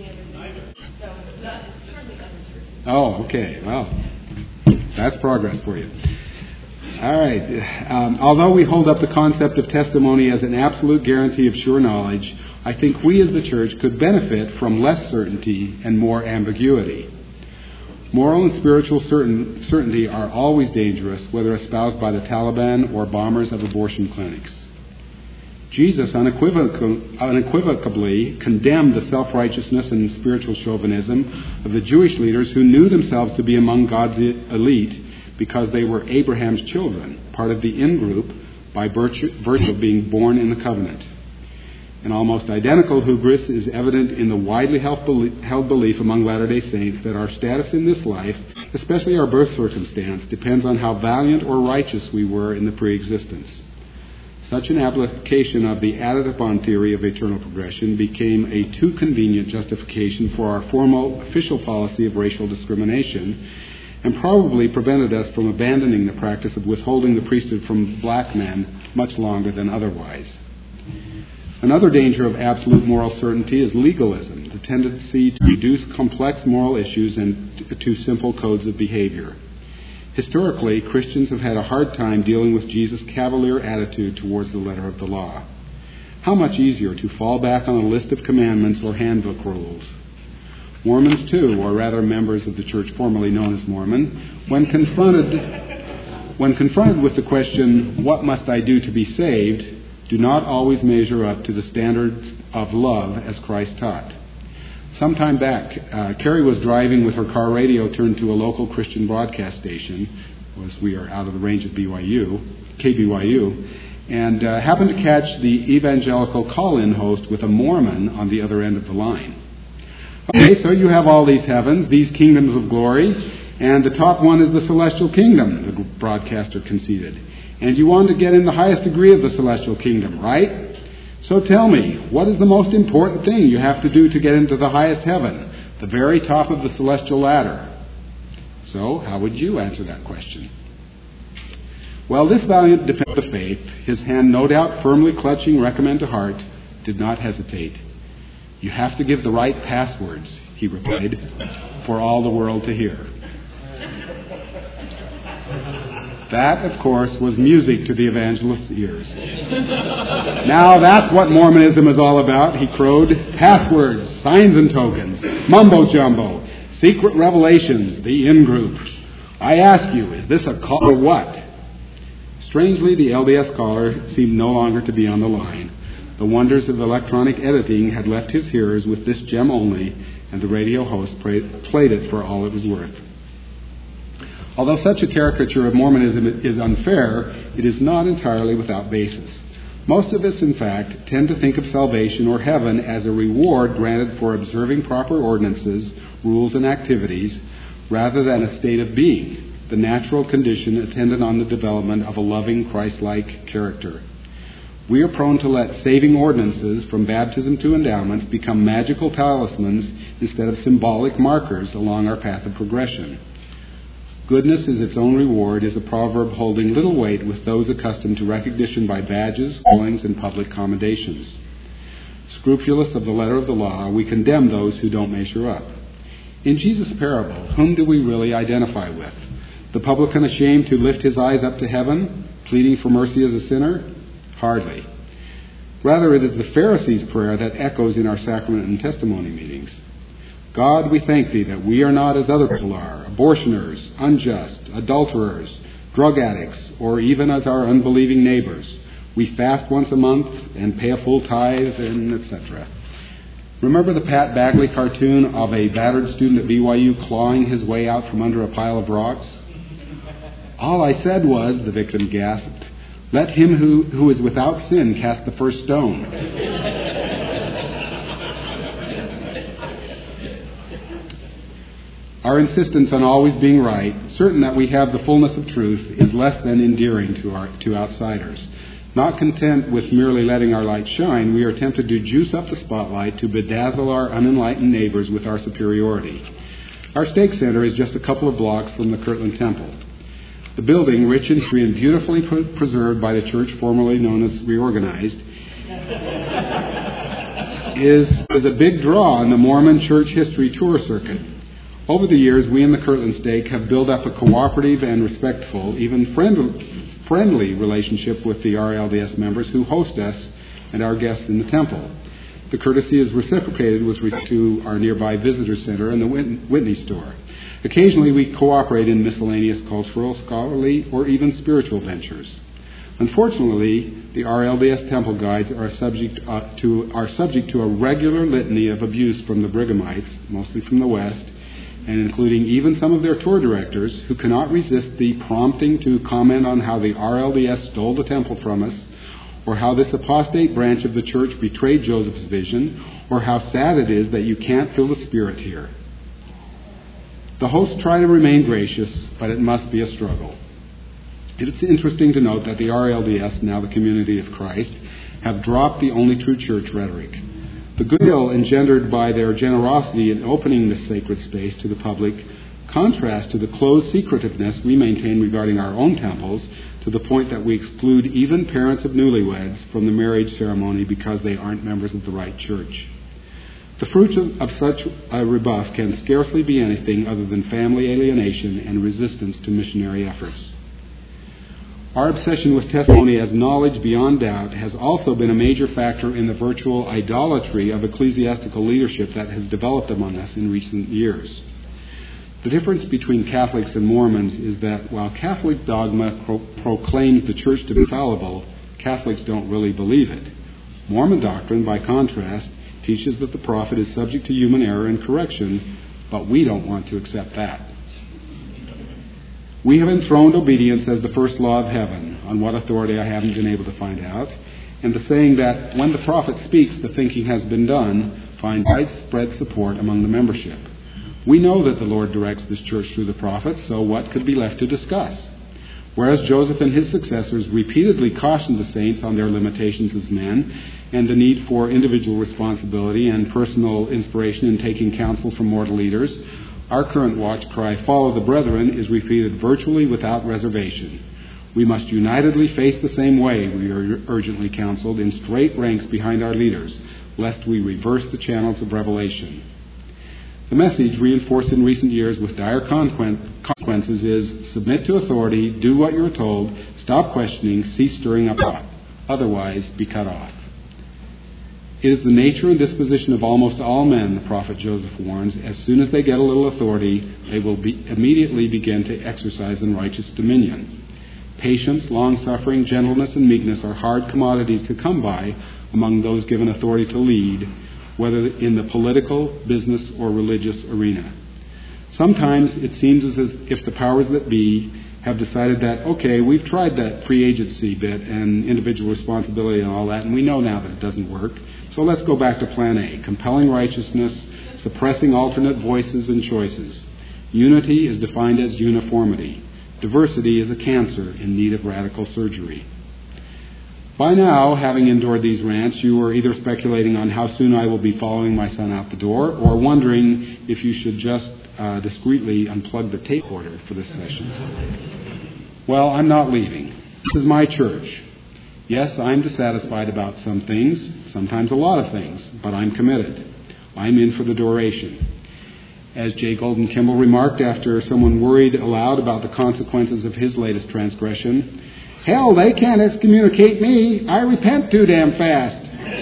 Oh, okay. Well, that's progress for you. All right. Although we hold up the concept of testimony as an absolute guarantee of sure knowledge, I think we as the Church could benefit from less certainty and more ambiguity. Moral and spiritual certainty are always dangerous, whether espoused by the Taliban or bombers of abortion clinics. Jesus unequivocally condemned the self-righteousness and spiritual chauvinism of the Jewish leaders who knew themselves to be among God's elite because they were Abraham's children, part of the in-group by virtue of being born in the covenant. An almost identical hubris is evident in the widely held belief among Latter-day Saints that our status in this life, especially our birth circumstance, depends on how valiant or righteous we were in the pre-existence. Such an application of the added-upon theory of eternal progression became a too convenient justification for our formal official policy of racial discrimination, and probably prevented us from abandoning the practice of withholding the priesthood from black men much longer than otherwise. Another danger of absolute moral certainty is legalism, the tendency to reduce complex moral issues to simple codes of behavior. Historically, Christians have had a hard time dealing with Jesus' cavalier attitude towards the letter of the law. How much easier to fall back on a list of commandments or handbook rules. Mormons, too, or rather members of the church formerly known as Mormon, when confronted with the question, what must I do to be saved, do not always measure up to the standards of love as Christ taught. Some time back, Carrie was driving with her car radio turned to a local Christian broadcast station, as we are out of the range of KBYU, and happened to catch the evangelical call-in host with a Mormon on the other end of the line. Okay, so you have all these heavens, these kingdoms of glory, and the top one is the celestial kingdom, the broadcaster conceded. And you want to get in the highest degree of the celestial kingdom, right? So tell me, what is the most important thing you have to do to get into the highest heaven, the very top of the celestial ladder? So, how would you answer that question? Well, this valiant defender of the faith, his hand no doubt firmly clutching recommend to heart, did not hesitate. You have to give the right passwords, he replied, for all the world to hear. That, of course, was music to the evangelist's ears. Now that's what Mormonism is all about, he crowed. Passwords, signs and tokens, mumbo-jumbo, secret revelations, the in-group. I ask you, is this a call or what? Strangely, the LDS caller seemed no longer to be on the line. The wonders of electronic editing had left his hearers with this gem only, and the radio host played it for all it was worth. Although such a caricature of Mormonism is unfair, it is not entirely without basis. Most of us, in fact, tend to think of salvation or heaven as a reward granted for observing proper ordinances, rules, and activities, rather than a state of being, the natural condition attendant on the development of a loving, Christ-like character. We are prone to let saving ordinances, from baptism to endowments, become magical talismans instead of symbolic markers along our path of progression. Goodness is its own reward is a proverb holding little weight with those accustomed to recognition by badges, callings, and public commendations. Scrupulous of the letter of the law, we condemn those who don't measure up. In Jesus' parable, whom do we really identify with? The publican ashamed to lift his eyes up to heaven, pleading for mercy as a sinner? Hardly. Rather, it is the Pharisee's prayer that echoes in our sacrament and testimony meetings. God, we thank Thee that we are not as other people are, abortioners, unjust, adulterers, drug addicts, or even as our unbelieving neighbors. We fast once a month and pay a full tithe, and etc. Remember the Pat Bagley cartoon of a battered student at BYU clawing his way out from under a pile of rocks? All I said was, the victim gasped, let him who is without sin cast the first stone. Our insistence on always being right, certain that we have the fullness of truth, is less than endearing to outsiders. Not content with merely letting our light shine, we are tempted to juice up the spotlight to bedazzle our unenlightened neighbors with our superiority. Our stake center is just a couple of blocks from the Kirtland Temple. The building, rich in history and beautifully preserved by the church formerly known as Reorganized, is a big draw on the Mormon church history tour circuit. Over the years, we in the Kirtland Stake have built up a cooperative and respectful, even friendly relationship with the RLDS members who host us and our guests in the temple. The courtesy is reciprocated with respect to our nearby visitor center and the Whitney store. Occasionally, we cooperate in miscellaneous cultural, scholarly, or even spiritual ventures. Unfortunately, the RLDS temple guides are subject to a regular litany of abuse from the Brighamites, mostly from the West, and including even some of their tour directors who cannot resist the prompting to comment on how the RLDS stole the temple from us, or how this apostate branch of the church betrayed Joseph's vision, or how sad it is that you can't feel the Spirit here. The hosts try to remain gracious, but it must be a struggle. It's interesting to note that the RLDS, now the Community of Christ, have dropped the only true church rhetoric. The goodwill engendered by their generosity in opening this sacred space to the public contrasts to the closed secretiveness we maintain regarding our own temples, to the point that we exclude even parents of newlyweds from the marriage ceremony because they aren't members of the right church. The fruits of such a rebuff can scarcely be anything other than family alienation and resistance to missionary efforts. Our obsession with testimony as knowledge beyond doubt has also been a major factor in the virtual idolatry of ecclesiastical leadership that has developed among us in recent years. The difference between Catholics and Mormons is that while Catholic dogma proclaims the church to be fallible, Catholics don't really believe it. Mormon doctrine, by contrast, teaches that the prophet is subject to human error and correction, but we don't want to accept that. We have enthroned obedience as the first law of heaven, on what authority I haven't been able to find out, and the saying that when the prophet speaks, the thinking has been done, finds widespread support among the membership. We know that the Lord directs this church through the prophets, so what could be left to discuss? Whereas Joseph and his successors repeatedly cautioned the saints on their limitations as men and the need for individual responsibility and personal inspiration in taking counsel from mortal leaders, our current watch cry, "Follow the brethren," is repeated virtually without reservation. We must unitedly face the same way, we are urgently counseled, in straight ranks behind our leaders, lest we reverse the channels of revelation. The message, reinforced in recent years with dire consequences, is submit to authority, do what you're told, stop questioning, cease stirring up hot. Otherwise, be cut off. It is the nature and disposition of almost all men, the prophet Joseph warns, as soon as they get a little authority, they will immediately begin to exercise righteous dominion. Patience, long-suffering, gentleness, and meekness are hard commodities to come by among those given authority to lead, whether in the political, business, or religious arena. Sometimes it seems as if the powers that be have decided that, okay, we've tried that free agency bit and individual responsibility and all that, and we know now that it doesn't work, so let's go back to plan A, compelling righteousness, suppressing alternate voices and choices. Unity is defined as uniformity. Diversity is a cancer in need of radical surgery. By now, having endured these rants, you are either speculating on how soon I will be following my son out the door, or wondering if you should just discreetly unplug the tape recorder for this session. Well, I'm not leaving. This is my church. Yes, I'm dissatisfied about some things, sometimes a lot of things, but I'm committed. I'm in for the duration. As J. Golden Kimball remarked after someone worried aloud about the consequences of his latest transgression, "Hell, they can't excommunicate me. I repent too damn fast."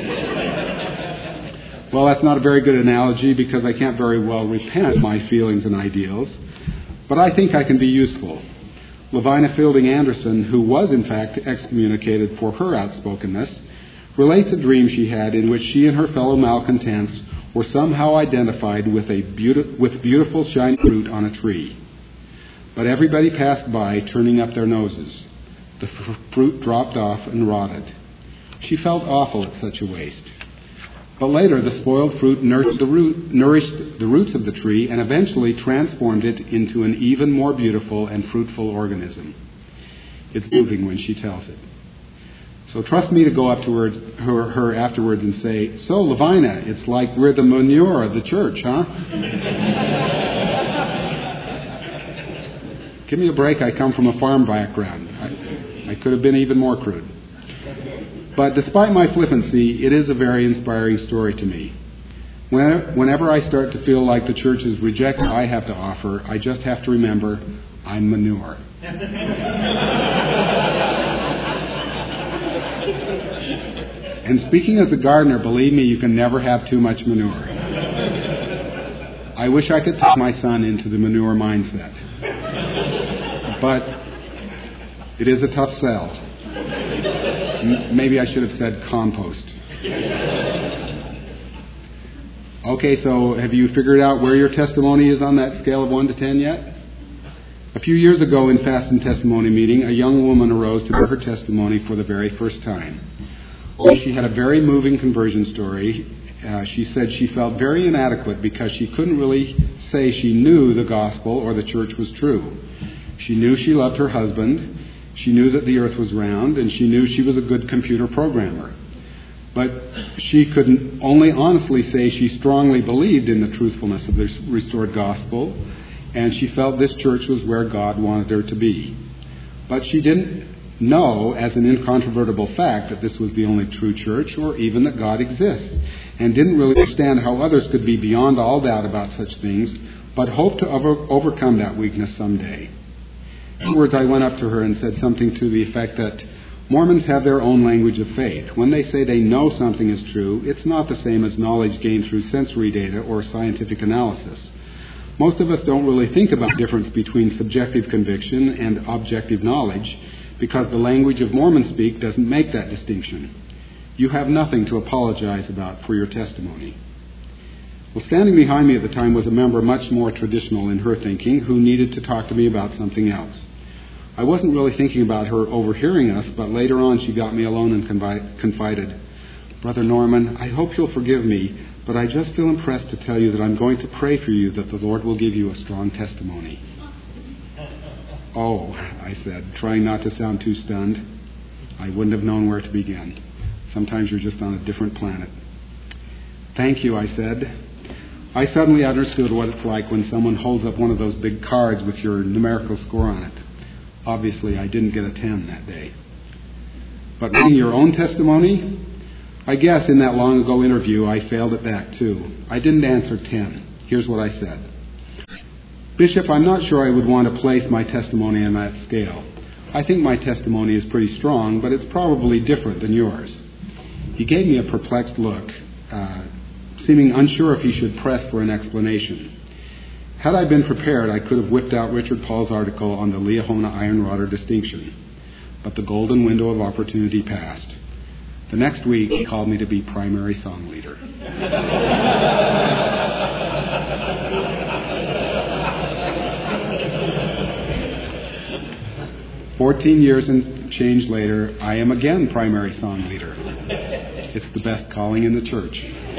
Well, that's not a very good analogy because I can't very well repent my feelings and ideals, but I think I can be useful. Lavina Fielding Anderson, who was in fact excommunicated for her outspokenness, relates a dream she had in which she and her fellow malcontents were somehow identified with beautiful shiny fruit on a tree. But everybody passed by, turning up their noses. The fruit dropped off and rotted. She felt awful at such a waste. But later, the spoiled fruit nourished the roots of the tree and eventually transformed it into an even more beautiful and fruitful organism. It's moving when she tells it. So trust me to go up to her afterwards and say, "So, Levina, it's like we're the manure of the church, huh?" Give me a break. I come from a farm background. I could have been even more crude. But despite my flippancy, it is a very inspiring story to me. Whenever I start to feel like the church has rejected what I have to offer, I just have to remember I'm manure. And speaking as a gardener, believe me, you can never have too much manure. I wish I could take my son into the manure mindset. But it is a tough sell. Maybe I should have said compost. Okay, so have you figured out where your testimony is on that scale of 1 to 10 yet? A few years ago in Fast and Testimony meeting, a young woman arose to give her testimony for the very first time. She had a very moving conversion story. She said she felt very inadequate because she couldn't really say she knew the gospel or the church was true. She knew she loved her husband. She knew that the earth was round, and she knew she was a good computer programmer. But she could only honestly say she strongly believed in the truthfulness of the restored gospel, and she felt this church was where God wanted her to be. But she didn't know as an incontrovertible fact that this was the only true church, or even that God exists, and didn't really understand how others could be beyond all doubt about such things, but hoped to overcome that weakness someday. Afterwards, I went up to her and said something to the effect that Mormons have their own language of faith. When they say they know something is true, it's not the same as knowledge gained through sensory data or scientific analysis. Most of us don't really think about the difference between subjective conviction and objective knowledge because the language of Mormon speak doesn't make that distinction. You have nothing to apologize about for your testimony. Well, standing behind me at the time was a member much more traditional in her thinking who needed to talk to me about something else. I wasn't really thinking about her overhearing us, but later on she got me alone and confided, "Brother Norman, I hope you'll forgive me, but I just feel impressed to tell you that I'm going to pray for you that the Lord will give you a strong testimony." "Oh," I said, trying not to sound too stunned. I wouldn't have known where to begin. Sometimes you're just on a different planet. "Thank you," I said. I suddenly understood what it's like when someone holds up one of those big cards with your numerical score on it. Obviously, I didn't get a 10 that day. But reading your own testimony? I guess in that long ago interview, I failed at that too. I didn't answer 10. Here's what I said. "Bishop, I'm not sure I would want to place my testimony on that scale. I think my testimony is pretty strong, but it's probably different than yours." He gave me a perplexed look, seeming unsure if he should press for an explanation. Had I been prepared, I could have whipped out Richard Paul's article on the Liahona iron rodder distinction. But the golden window of opportunity passed. The next week, he called me to be primary song leader. 14 years and change later, I am again primary song leader. It's the best calling in the church.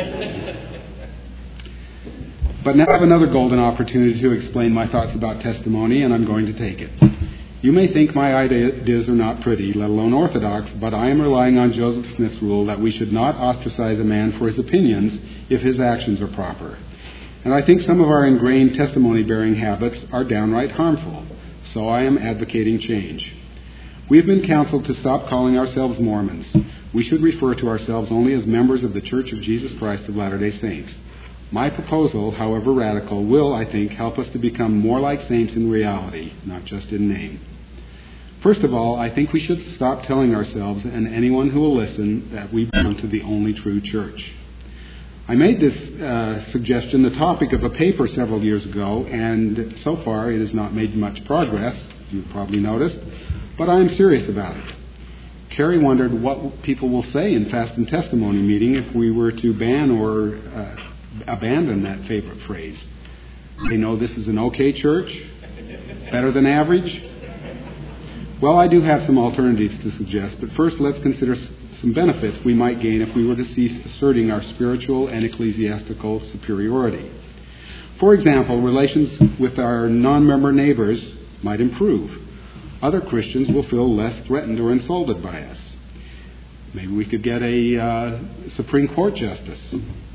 But now I have another golden opportunity to explain my thoughts about testimony, and I'm going to take it. You may think my ideas are not pretty, let alone orthodox, but I am relying on Joseph Smith's rule that we should not ostracize a man for his opinions if his actions are proper. And I think some of our ingrained testimony-bearing habits are downright harmful, so I am advocating change. We have been counseled to stop calling ourselves Mormons. We should refer to ourselves only as members of the Church of Jesus Christ of Latter-day Saints. My proposal, however radical, will, I think, help us to become more like saints in reality, not just in name. First of all, I think we should stop telling ourselves and anyone who will listen that we belong to the only true church. I made this suggestion the topic of a paper several years ago, and so far it has not made much progress, you've probably noticed, but I am serious about it. Carrie wondered what people will say in Fast and Testimony meeting if we were to ban or abandon that favorite phrase. They know this is an okay church? Better than average? Well, I do have some alternatives to suggest, but first let's consider some benefits we might gain if we were to cease asserting our spiritual and ecclesiastical superiority. For example, relations with our non-member neighbors might improve. Other Christians will feel less threatened or insulted by us. Maybe we could get a Supreme Court justice.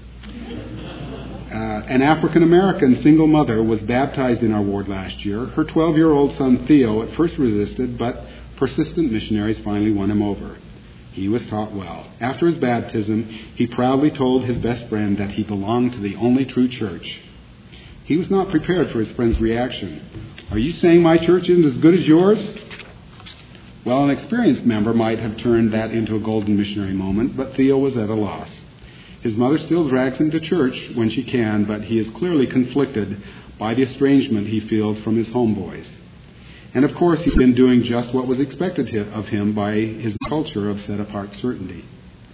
An African-American single mother was baptized in our ward last year. Her 12-year-old son Theo at first resisted, but persistent missionaries finally won him over. He was taught well. After his baptism, he proudly told his best friend that he belonged to the only true church. He was not prepared for his friend's reaction. "Are you saying my church isn't as good as yours?" Well, an experienced member might have turned that into a golden missionary moment, but Theo was at a loss. His mother still drags him to church when she can, but he is clearly conflicted by the estrangement he feels from his homeboys. And of course, he's been doing just what was expected of him by his culture of set-apart certainty.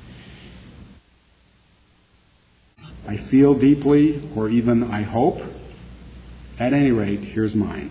I feel deeply, or even I hope. At any rate, here's mine.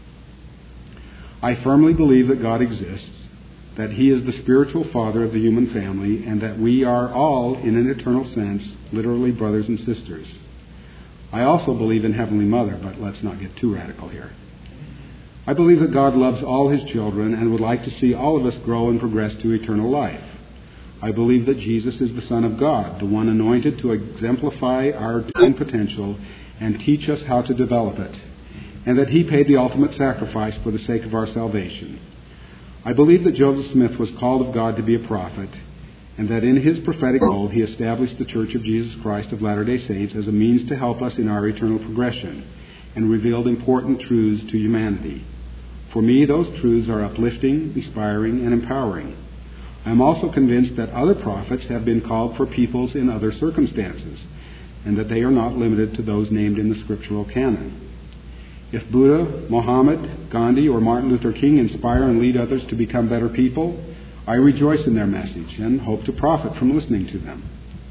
I firmly believe that God exists, that He is the spiritual father of the human family, and that we are all, in an eternal sense, literally brothers and sisters. I also believe in Heavenly Mother, but let's not get too radical here. I believe that God loves all His children and would like to see all of us grow and progress to eternal life. I believe that Jesus is the Son of God, the one anointed to exemplify our divine potential and teach us how to develop it, and that He paid the ultimate sacrifice for the sake of our salvation. I believe that Joseph Smith was called of God to be a prophet, and that in his prophetic role he established the Church of Jesus Christ of Latter-day Saints as a means to help us in our eternal progression, and revealed important truths to humanity. For me, those truths are uplifting, inspiring, and empowering. I am also convinced that other prophets have been called for peoples in other circumstances, and that they are not limited to those named in the scriptural canon. If Buddha, Muhammad, Gandhi, or Martin Luther King inspire and lead others to become better people, I rejoice in their message and hope to profit from listening to them.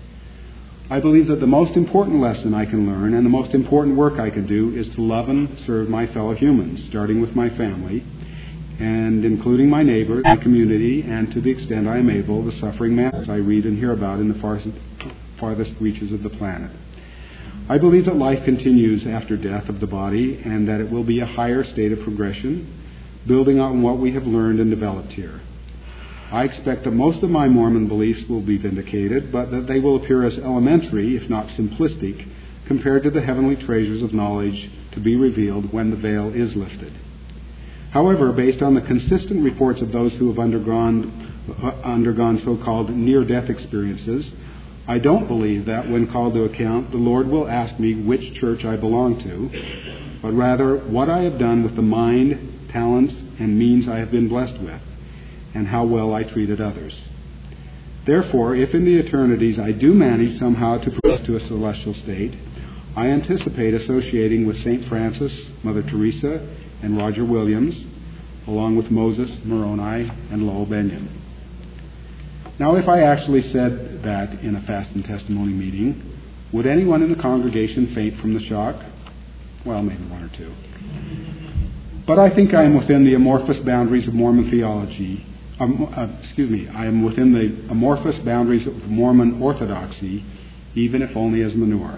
I believe that the most important lesson I can learn and the most important work I can do is to love and serve my fellow humans, starting with my family, and including my neighbors, my community, and to the extent I am able, the suffering masses I read and hear about in the farthest reaches of the planet. I believe that life continues after death of the body and that it will be a higher state of progression, building on what we have learned and developed here. I expect that most of my Mormon beliefs will be vindicated, but that they will appear as elementary, if not simplistic, compared to the heavenly treasures of knowledge to be revealed when the veil is lifted. However, based on the consistent reports of those who have undergone so-called near-death experiences, I don't believe that, when called to account, the Lord will ask me which church I belong to, but rather what I have done with the mind, talents, and means I have been blessed with, and how well I treated others. Therefore, if in the eternities I do manage somehow to progress to a celestial state, I anticipate associating with St. Francis, Mother Teresa, and Roger Williams, along with Moses, Moroni, and Lowell Benyon. Now, if I actually said that in a fast and testimony meeting, would anyone in the congregation faint from the shock? Well, maybe one or two. But I think I am within the amorphous boundaries of Mormon theology. I am within the amorphous boundaries of Mormon orthodoxy, even if only as manure.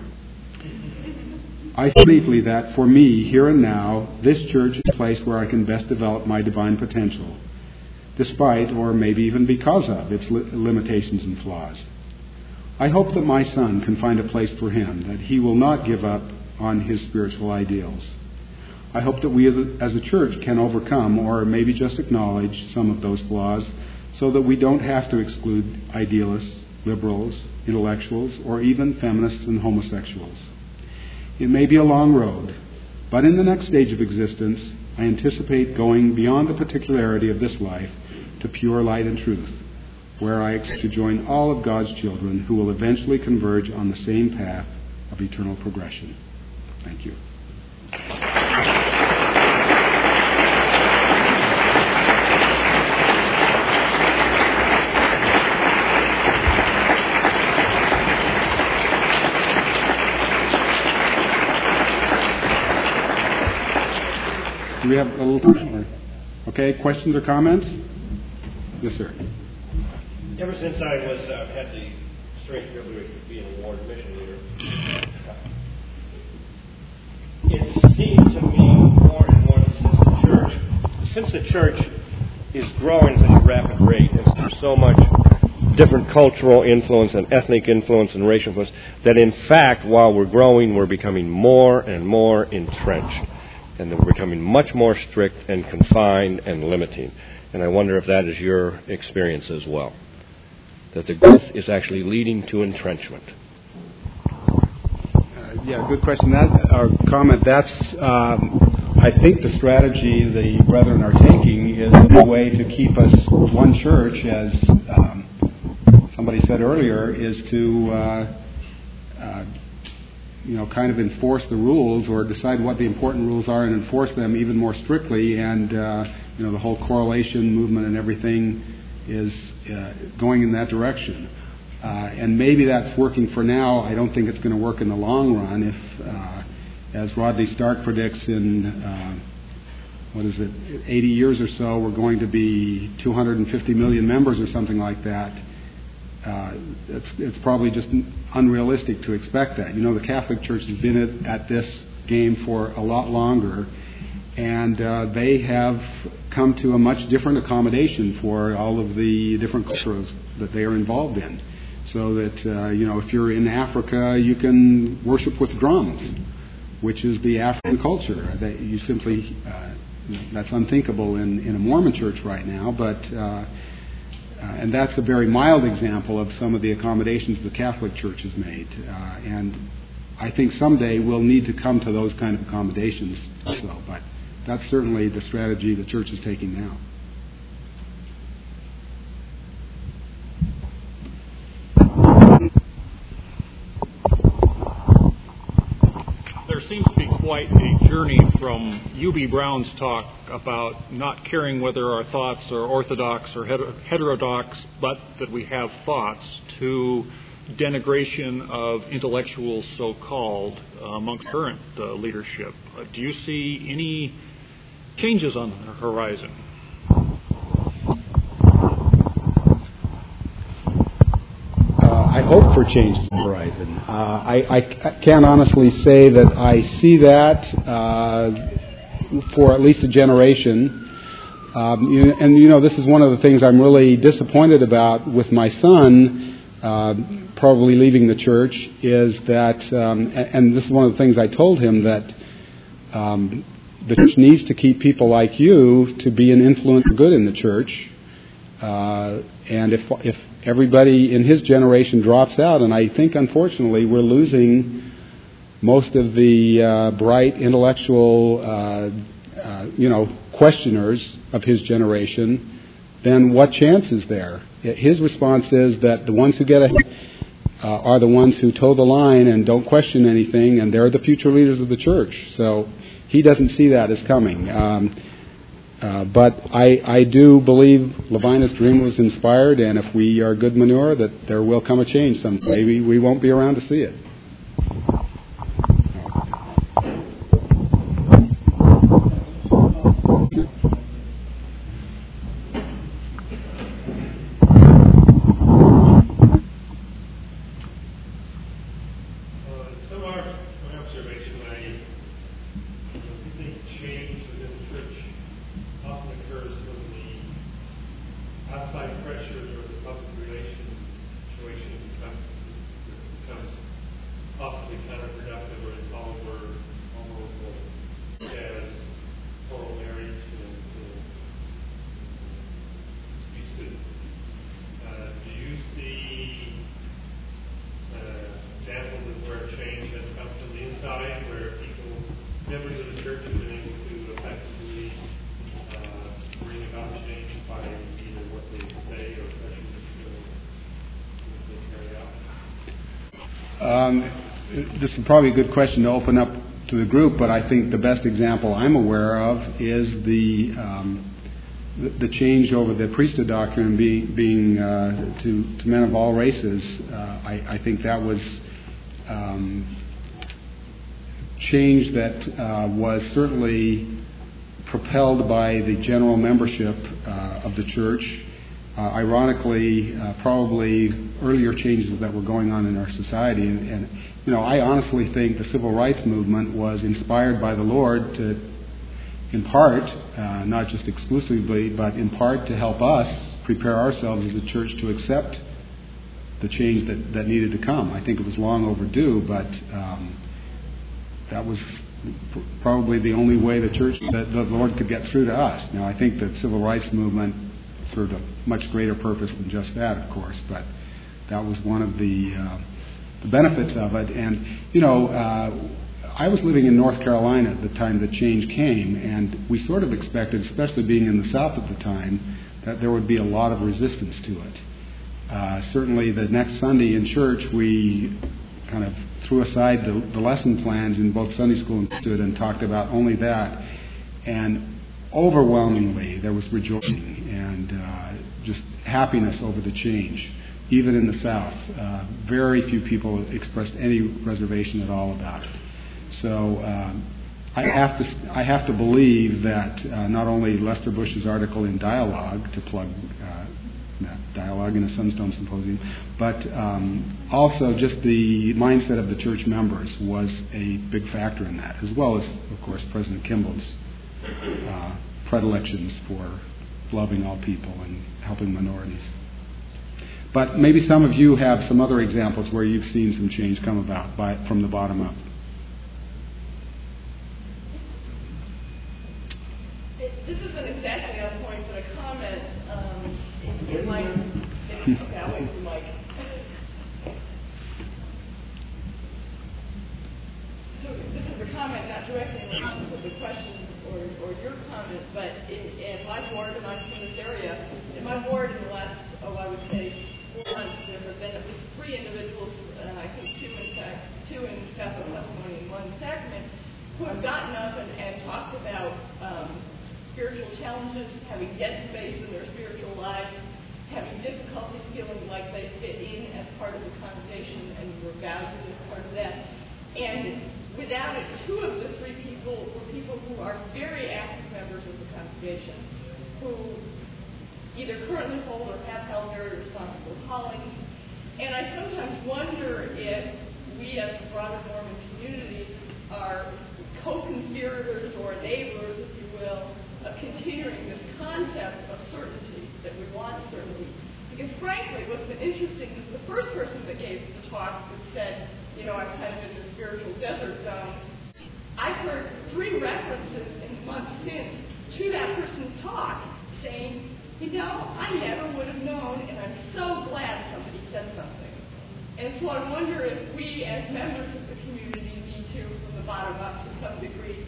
I feel deeply that, for me, here and now, this church is a place where I can best develop my divine potential, despite, or maybe even because of, its limitations and flaws. I hope that my son can find a place for him, that he will not give up on his spiritual ideals. I hope that we as a church can overcome, or maybe just acknowledge, some of those flaws, so that we don't have to exclude idealists, liberals, intellectuals, or even feminists and homosexuals. It may be a long road, but in the next stage of existence, I anticipate going beyond the particularity of this life to pure light and truth, where I expect to join all of God's children who will eventually converge on the same path of eternal progression. Thank you. Do we have a little time? Okay, questions or comments? Yes, sir. Ever since I was had the strange privilege of being a ward mission leader, it seemed to me more and more that since the church is growing at such a rapid rate, and there's so much different cultural influence and ethnic influence and racial influence, that in fact, while we're growing, we're becoming more and more entrenched, and that we're becoming much more strict and confined and limiting. And I wonder if that is your experience as well, that the growth is actually leading to entrenchment. Yeah, good question. Comment. That's, I think, the strategy the brethren are taking is a way to keep us one church, as somebody said earlier, is to kind of enforce the rules or decide what the important rules are and enforce them even more strictly. And the whole correlation movement and everything is going in that direction. And maybe that's working for now. I don't think it's going to work in the long run if, as Rodney Stark predicts, in 80 years or so, we're going to be 250 million members or something like that. It's probably just unrealistic to expect that. The Catholic Church has been at this game for a lot longer, and they have come to a much different accommodation for all of the different cultures that they are involved in. So that, if you're in Africa, you can worship with drums, which is the African culture. That you simply, that's unthinkable in a Mormon church right now, but and that's a very mild example of some of the accommodations the Catholic Church has made. And I think someday we'll need to come to those kind of accommodations also, but that's certainly the strategy the church is taking now. There seems to be quite a journey from U.B. Brown's talk about not caring whether our thoughts are orthodox or heterodox, but that we have thoughts, to denigration of intellectuals, so-called, amongst current leadership. Do you see any changes on the horizon? I hope for change on the horizon. I can't honestly say that I see that for at least a generation. This is one of the things I'm really disappointed about with my son probably leaving the church, is that, and this is one of the things I told him, that the church needs to keep people like you to be an influence for good in the church. And if everybody in his generation drops out, and I think unfortunately we're losing most of the bright intellectual, questioners of his generation, then what chance is there? His response is that the ones who get ahead are the ones who toe the line and don't question anything, and they're the future leaders of the church. So he doesn't see that as coming. But I do believe Levinas' dream was inspired, and if we are good manure, that there will come a change someday. We won't be around to see it. This is probably a good question to open up to the group, but I think the best example I'm aware of is the change over the priesthood doctrine being to men of all races. I think that was change that was certainly propelled by the general membership of the church. ironically, probably earlier changes that were going on in our society. And I honestly think the civil rights movement was inspired by the Lord to, in part, not just exclusively, but in part to help us prepare ourselves as a church to accept the change that needed to come. I think it was long overdue, but that was probably the only way that the Lord could get through to us. Now, I think the civil rights movement served a much greater purpose than just that, of course, but that was one of the benefits of it. And, I was living in North Carolina at the time the change came, and we sort of expected, especially being in the South at the time, that there would be a lot of resistance to it. Certainly the next Sunday in church, we kind of threw aside the lesson plans in both Sunday school and stood and talked about only that. And overwhelmingly, there was rejoicing and just happiness over the change, even in the South. Very few people expressed any reservation at all about it. So I have to believe that not only Lester Bush's article in Dialogue, to plug Dialogue in a Sunstone Symposium, but also just the mindset of the church members was a big factor in that, as well as, of course, President Kimball's predilections for loving all people and helping minorities. But maybe some of you have some other examples where you've seen some change come about from the bottom up. This isn't exactly on point, but a comment in my... Okay, I'll wait for the mic. So this is a comment not directly in response to the question or your comment, but in my ward, and I'm from this area, in my ward in the last, I would say, 4 months, there have been at least 3 individuals, I think 2 in Catholic testimony and 1 in sacrament, who have gotten up and talked about spiritual challenges, having dead space in their spiritual lives, having difficulty feeling like they fit in as part of the congregation and were valued as part of that. And without it, 2 of the 3 people were people who are very active members of the congregation, who either currently hold or have held very responsible callings. And I sometimes wonder if we as the broader Mormon community are co-conspirators or neighbors, if you will, of continuing this concept of certainty, that we want certainty. Because frankly, what's been interesting is the first person that gave the talk that said, I'm kind of in the spiritual desert zone, I've heard 3 references in the months since to that person's talk saying, I never would have known, and I'm so glad somebody said something. And so I wonder if we as members of the community need to, from the bottom up to some degree,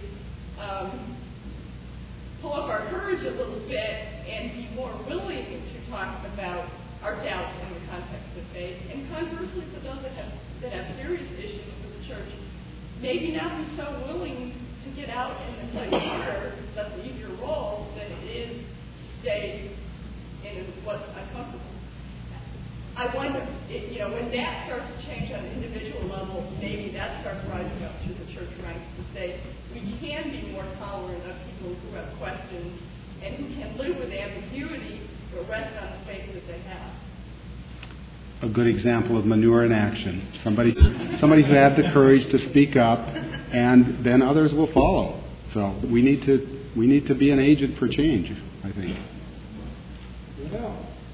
pull up our courage a little bit and be more willing to talk about our doubts in the context of faith. And conversely, for those that have serious issues with the church, maybe not be so willing to get out and play harder, that's an easier role than it is to stay in what's uncomfortable. I wonder, when that starts to change on an individual level, maybe that starts rising up through the church ranks to say we can be more tolerant of people who have questions and who can live with ambiguity but rest on the faith that they have. A good example of manure in action. Somebody who had the courage to speak up, and then others will follow. So we need to be an agent for change, I think. Yeah.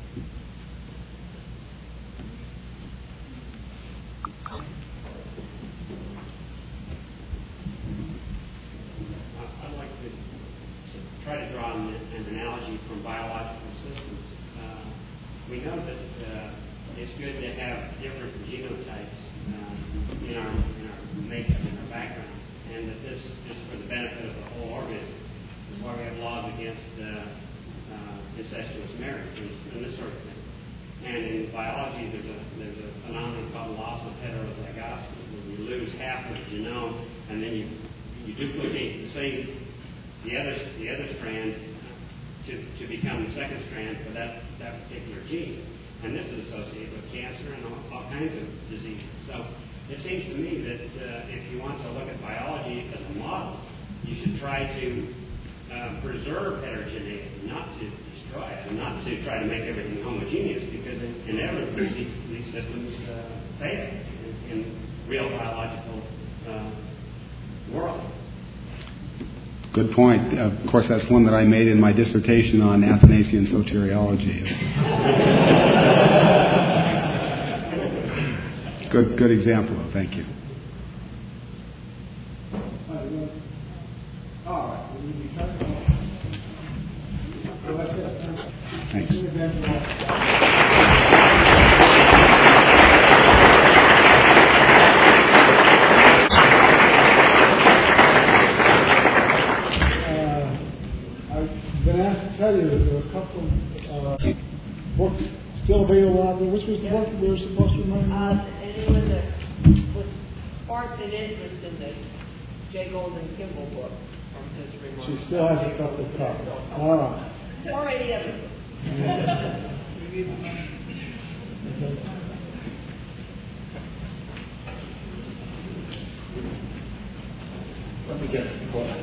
I'd like to try to draw an analogy from biological systems. We know that it's good to have different genotypes in our makeup, in our background, and that this is for the benefit of the whole organism. That's why we have laws against incestuous marriage and this sort of thing. And in biology, there's a phenomenon called loss of heterozygosity, where you lose half of the genome, and then you duplicate the other strand to become the second strand for that particular gene. And this is associated with cancer and all kinds of diseases. So it seems to me that if you want to look at biology as a model, you should try to preserve heterogeneity, not to destroy it, and not to try to make everything homogeneous, because inevitably these systems fail in real biological world. Good point. Of course, that's one that I made in my dissertation on Athanasian soteriology. Good example, though. Thank you. Thanks. I've been asked to tell you that there are a couple of books still available out there. Which was the book we were supposed to remember? Was sparked an interest in the J. Golden Kimball book from his remarks. She still has a couple of copies. All right. Or any other book. Let me get the book.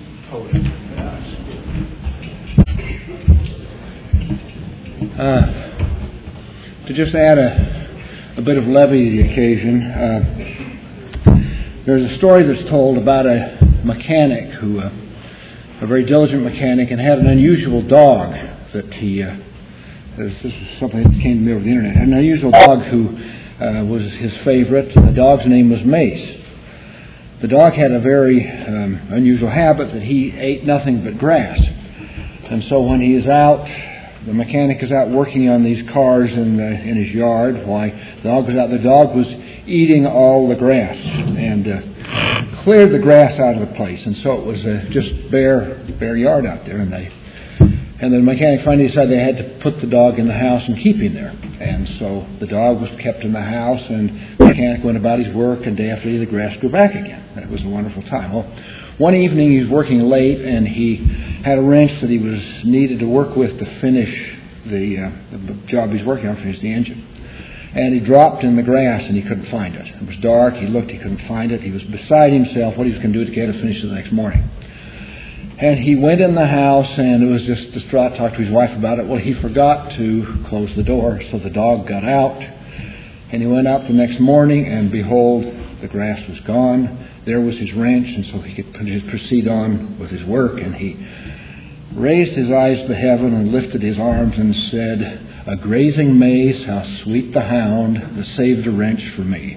To just add a bit of levity to the occasion, there's a story that's told about a mechanic who, a very diligent mechanic, and had an unusual dog that he. This is something that came to me over the internet. An unusual dog who was his favorite, and the dog's name was Mace. The dog had a very unusual habit that he ate nothing but grass, and so when he is out. The mechanic is out working on these cars in his yard. Why, the dog was out. The dog was eating all the grass and cleared the grass out of the place, and so it was just bare yard out there. And the mechanic finally decided they had to put the dog in the house and keep him there. And so the dog was kept in the house, and the mechanic went about his work, and day after day the grass grew back again. It was a wonderful time. Well, one evening he was working late, and he had a wrench that he was needed to work with to finish the job he's working on, finish the engine. And he dropped in the grass, and he couldn't find it. It was dark. He looked. He couldn't find it. He was beside himself what he was going to do to get it finished the next morning. And he went in the house, and it was just distraught, talked to his wife about it. Well, he forgot to close the door, so the dog got out. And he went out the next morning, and behold, the grass was gone. There was his wrench, and so he could proceed on with his work. And he raised his eyes to heaven and lifted his arms and said, "A grazing maze, how sweet the hound that saved a wrench for me."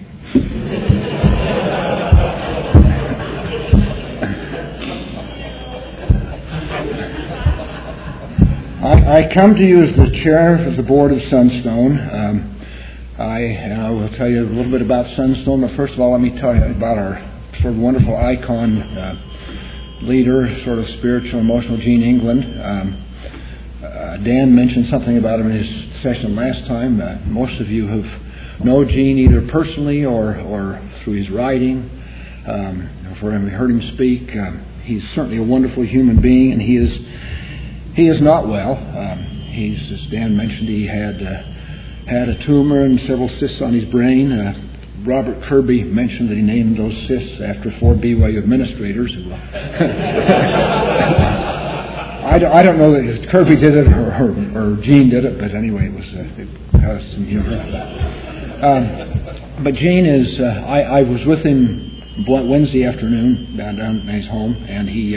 I come to you as the chair of the board of Sunstone. I will tell you a little bit about Sunstone, but first of all, let me tell you about our sort of wonderful icon leader, sort of spiritual, emotional, Gene England. Dan mentioned something about him in his session last time. Most of you have known Gene either personally or through his writing. For him, we heard him speak. He's certainly a wonderful human being, and he is not well. He's, as Dan mentioned, he had a tumor and several cysts on his brain. Robert Kirby mentioned that he named those cysts after 4 BYU administrators. I don't know that Kirby did it or Gene did it, but anyway, it has some humor. But Gene is. I was with him Wednesday afternoon down at his home, and he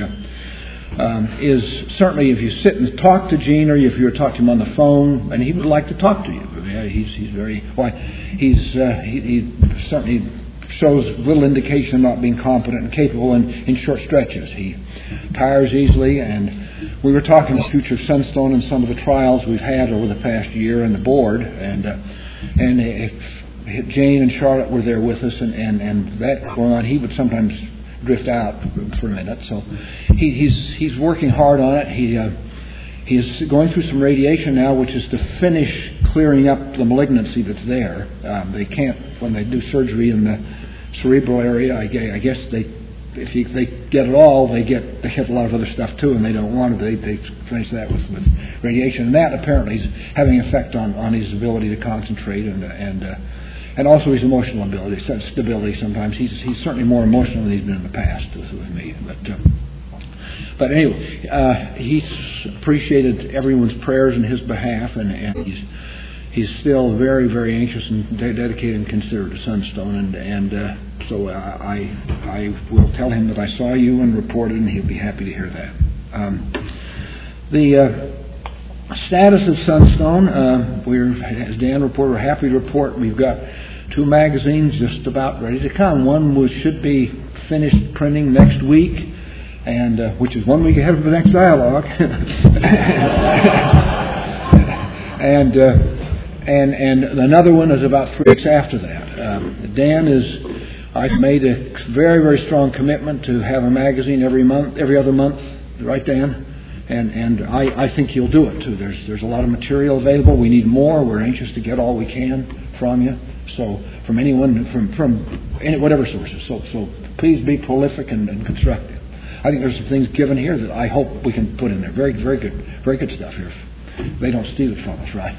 is certainly, if you sit and talk to Gene, or if you were talking to him on the phone, and he would like to talk to you. He's very he certainly shows little indication of not being competent and capable in short stretches. He tires easily, and we were talking the future of Sunstone and some of the trials we've had over the past year in the board, and if Jane and Charlotte were there with us, and that going on, he would sometimes drift out for a minute. So he's working hard on it. He's going through some radiation now, which is to finish clearing up the malignancy that's there. They can't, when they do surgery in the cerebral area, I guess if they get it all, they hit a lot of other stuff too, and they don't want it. They finish that with radiation, and that apparently is having an effect on his ability to concentrate and also his emotional ability, stability. Sometimes he's certainly more emotional than he's been in the past with me. But But anyway, he's appreciated everyone's prayers in his behalf, and he's still very, very anxious and dedicated and considerate to Sunstone, and so I will tell him that I saw you and reported, and he'll be happy to hear that. The status of Sunstone, as Dan reported, we're happy to report we've got 2 magazines just about ready to come. One should be finished printing next week, and which is 1 week ahead of the next dialogue. and another one is about 3 weeks after that. I've made a very, very strong commitment to have a magazine every other month, right, Dan? And I think you'll do it too. There's a lot of material available. We need more. We're anxious to get all we can from you. So from anyone, from whatever sources. So please be prolific and constructive. I think there's some things given here that I hope we can put in there. Very, very good stuff here. They don't steal it from us, right?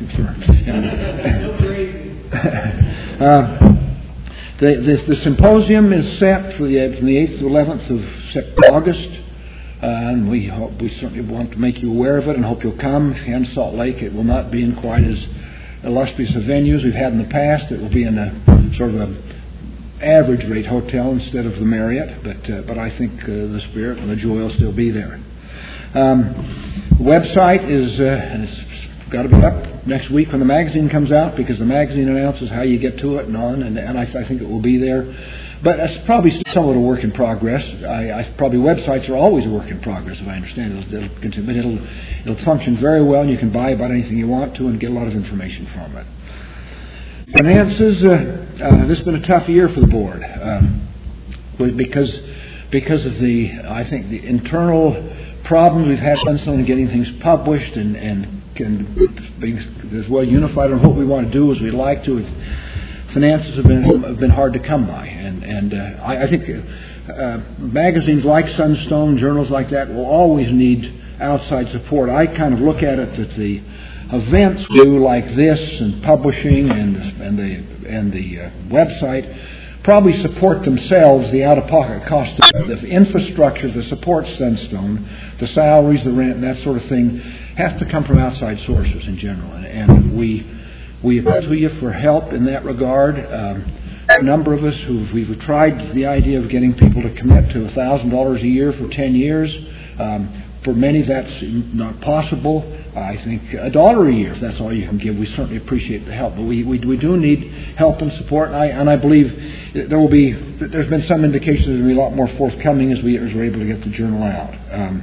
The symposium is set for from the 8th to 11th of August. And we certainly want to make you aware of it and hope you'll come. If you're in Salt Lake, it will not be in quite as illustrious of venues we've had in the past. It will be in a sort of an average rate hotel instead of the Marriott, but I think the spirit and the joy will still be there. The website is and it's got to be up next week when the magazine comes out, because the magazine announces how you get to it and on, and I think it will be there. But it's probably somewhat a work in progress. Probably websites are always a work in progress, if I understand it. But it'll function very well, and you can buy about anything you want to and get a lot of information from it. Finances. This has been a tough year for the board because of the internal problems we've had in getting things published and being as well unified on what we want to do as we'd like to. Finances have been hard to come by, and I think magazines like Sunstone, journals like that, will always need outside support. I kind of look at it that the events we do like this, and publishing, and the website, probably support themselves. The out-of-pocket cost of the infrastructure that supports Sunstone, the salaries, the rent, and that sort of thing, has to come from outside sources in general, and we appeal to you for help in that regard. A number of us we've tried the idea of getting people to commit to $1,000 a year for 10 years. For many, that's not possible. I think $1 a year, if that's all you can give, we certainly appreciate the help. But we do need help and support, and I believe there's been some indications there's going to be a lot more forthcoming as we're able to get the journal out.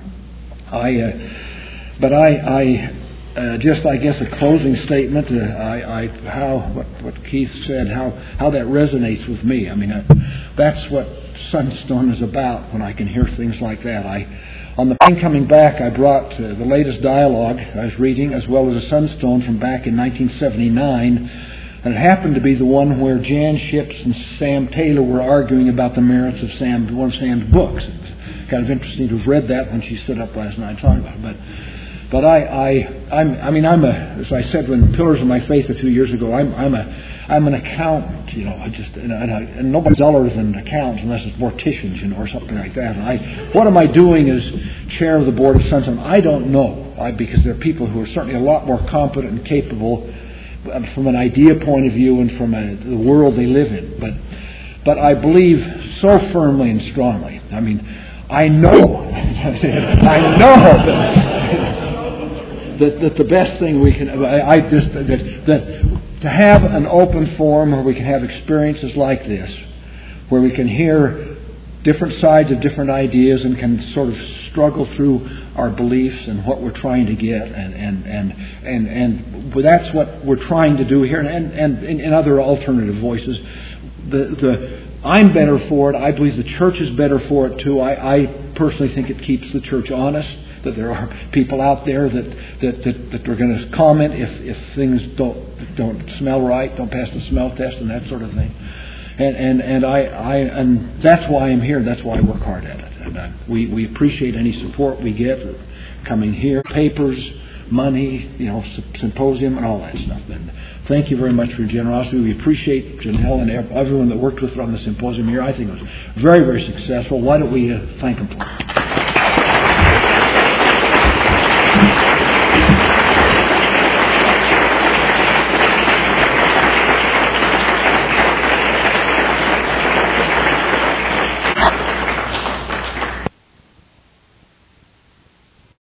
Just, I guess, a closing statement. What Keith said, how that resonates with me. I mean, that's what Sunstone is about. When I can hear things like that, on the plane coming back, I brought the latest dialogue I was reading, as well as a Sunstone from back in 1979, and it happened to be the one where Jan Ships and Sam Taylor were arguing about the merits of one of Sam's books. It's kind of interesting to have read that when she stood up last night talking about it, But as I said when Pillars of My Faith a few years ago, I'm an accountant, and nobody's duller than accountants unless it's morticians, or something like that. And what am I doing as chair of the board of Sunstone? I don't know, because there are people who are certainly a lot more competent and capable from an idea point of view and from the world they live in. But I believe so firmly and strongly. I mean, I know that the best thing we can, that to have an open forum where we can have experiences like this, where we can hear different sides of different ideas and can sort of struggle through our beliefs and what we're trying to get, and that's what we're trying to do here, and in other alternative voices. I'm better for it. I believe the church is better for it too. I personally think it keeps the church honest. That there are people out there that are going to comment if things don't smell right, don't pass the smell test, and that sort of thing. And that's why I'm here. That's why I work hard at it. And we appreciate any support we get coming here, papers, money, symposium, and all that stuff. And thank you very much for your generosity. We appreciate Janelle and everyone that worked with her on the symposium here. I think it was very, very successful. Why don't we thank them for it?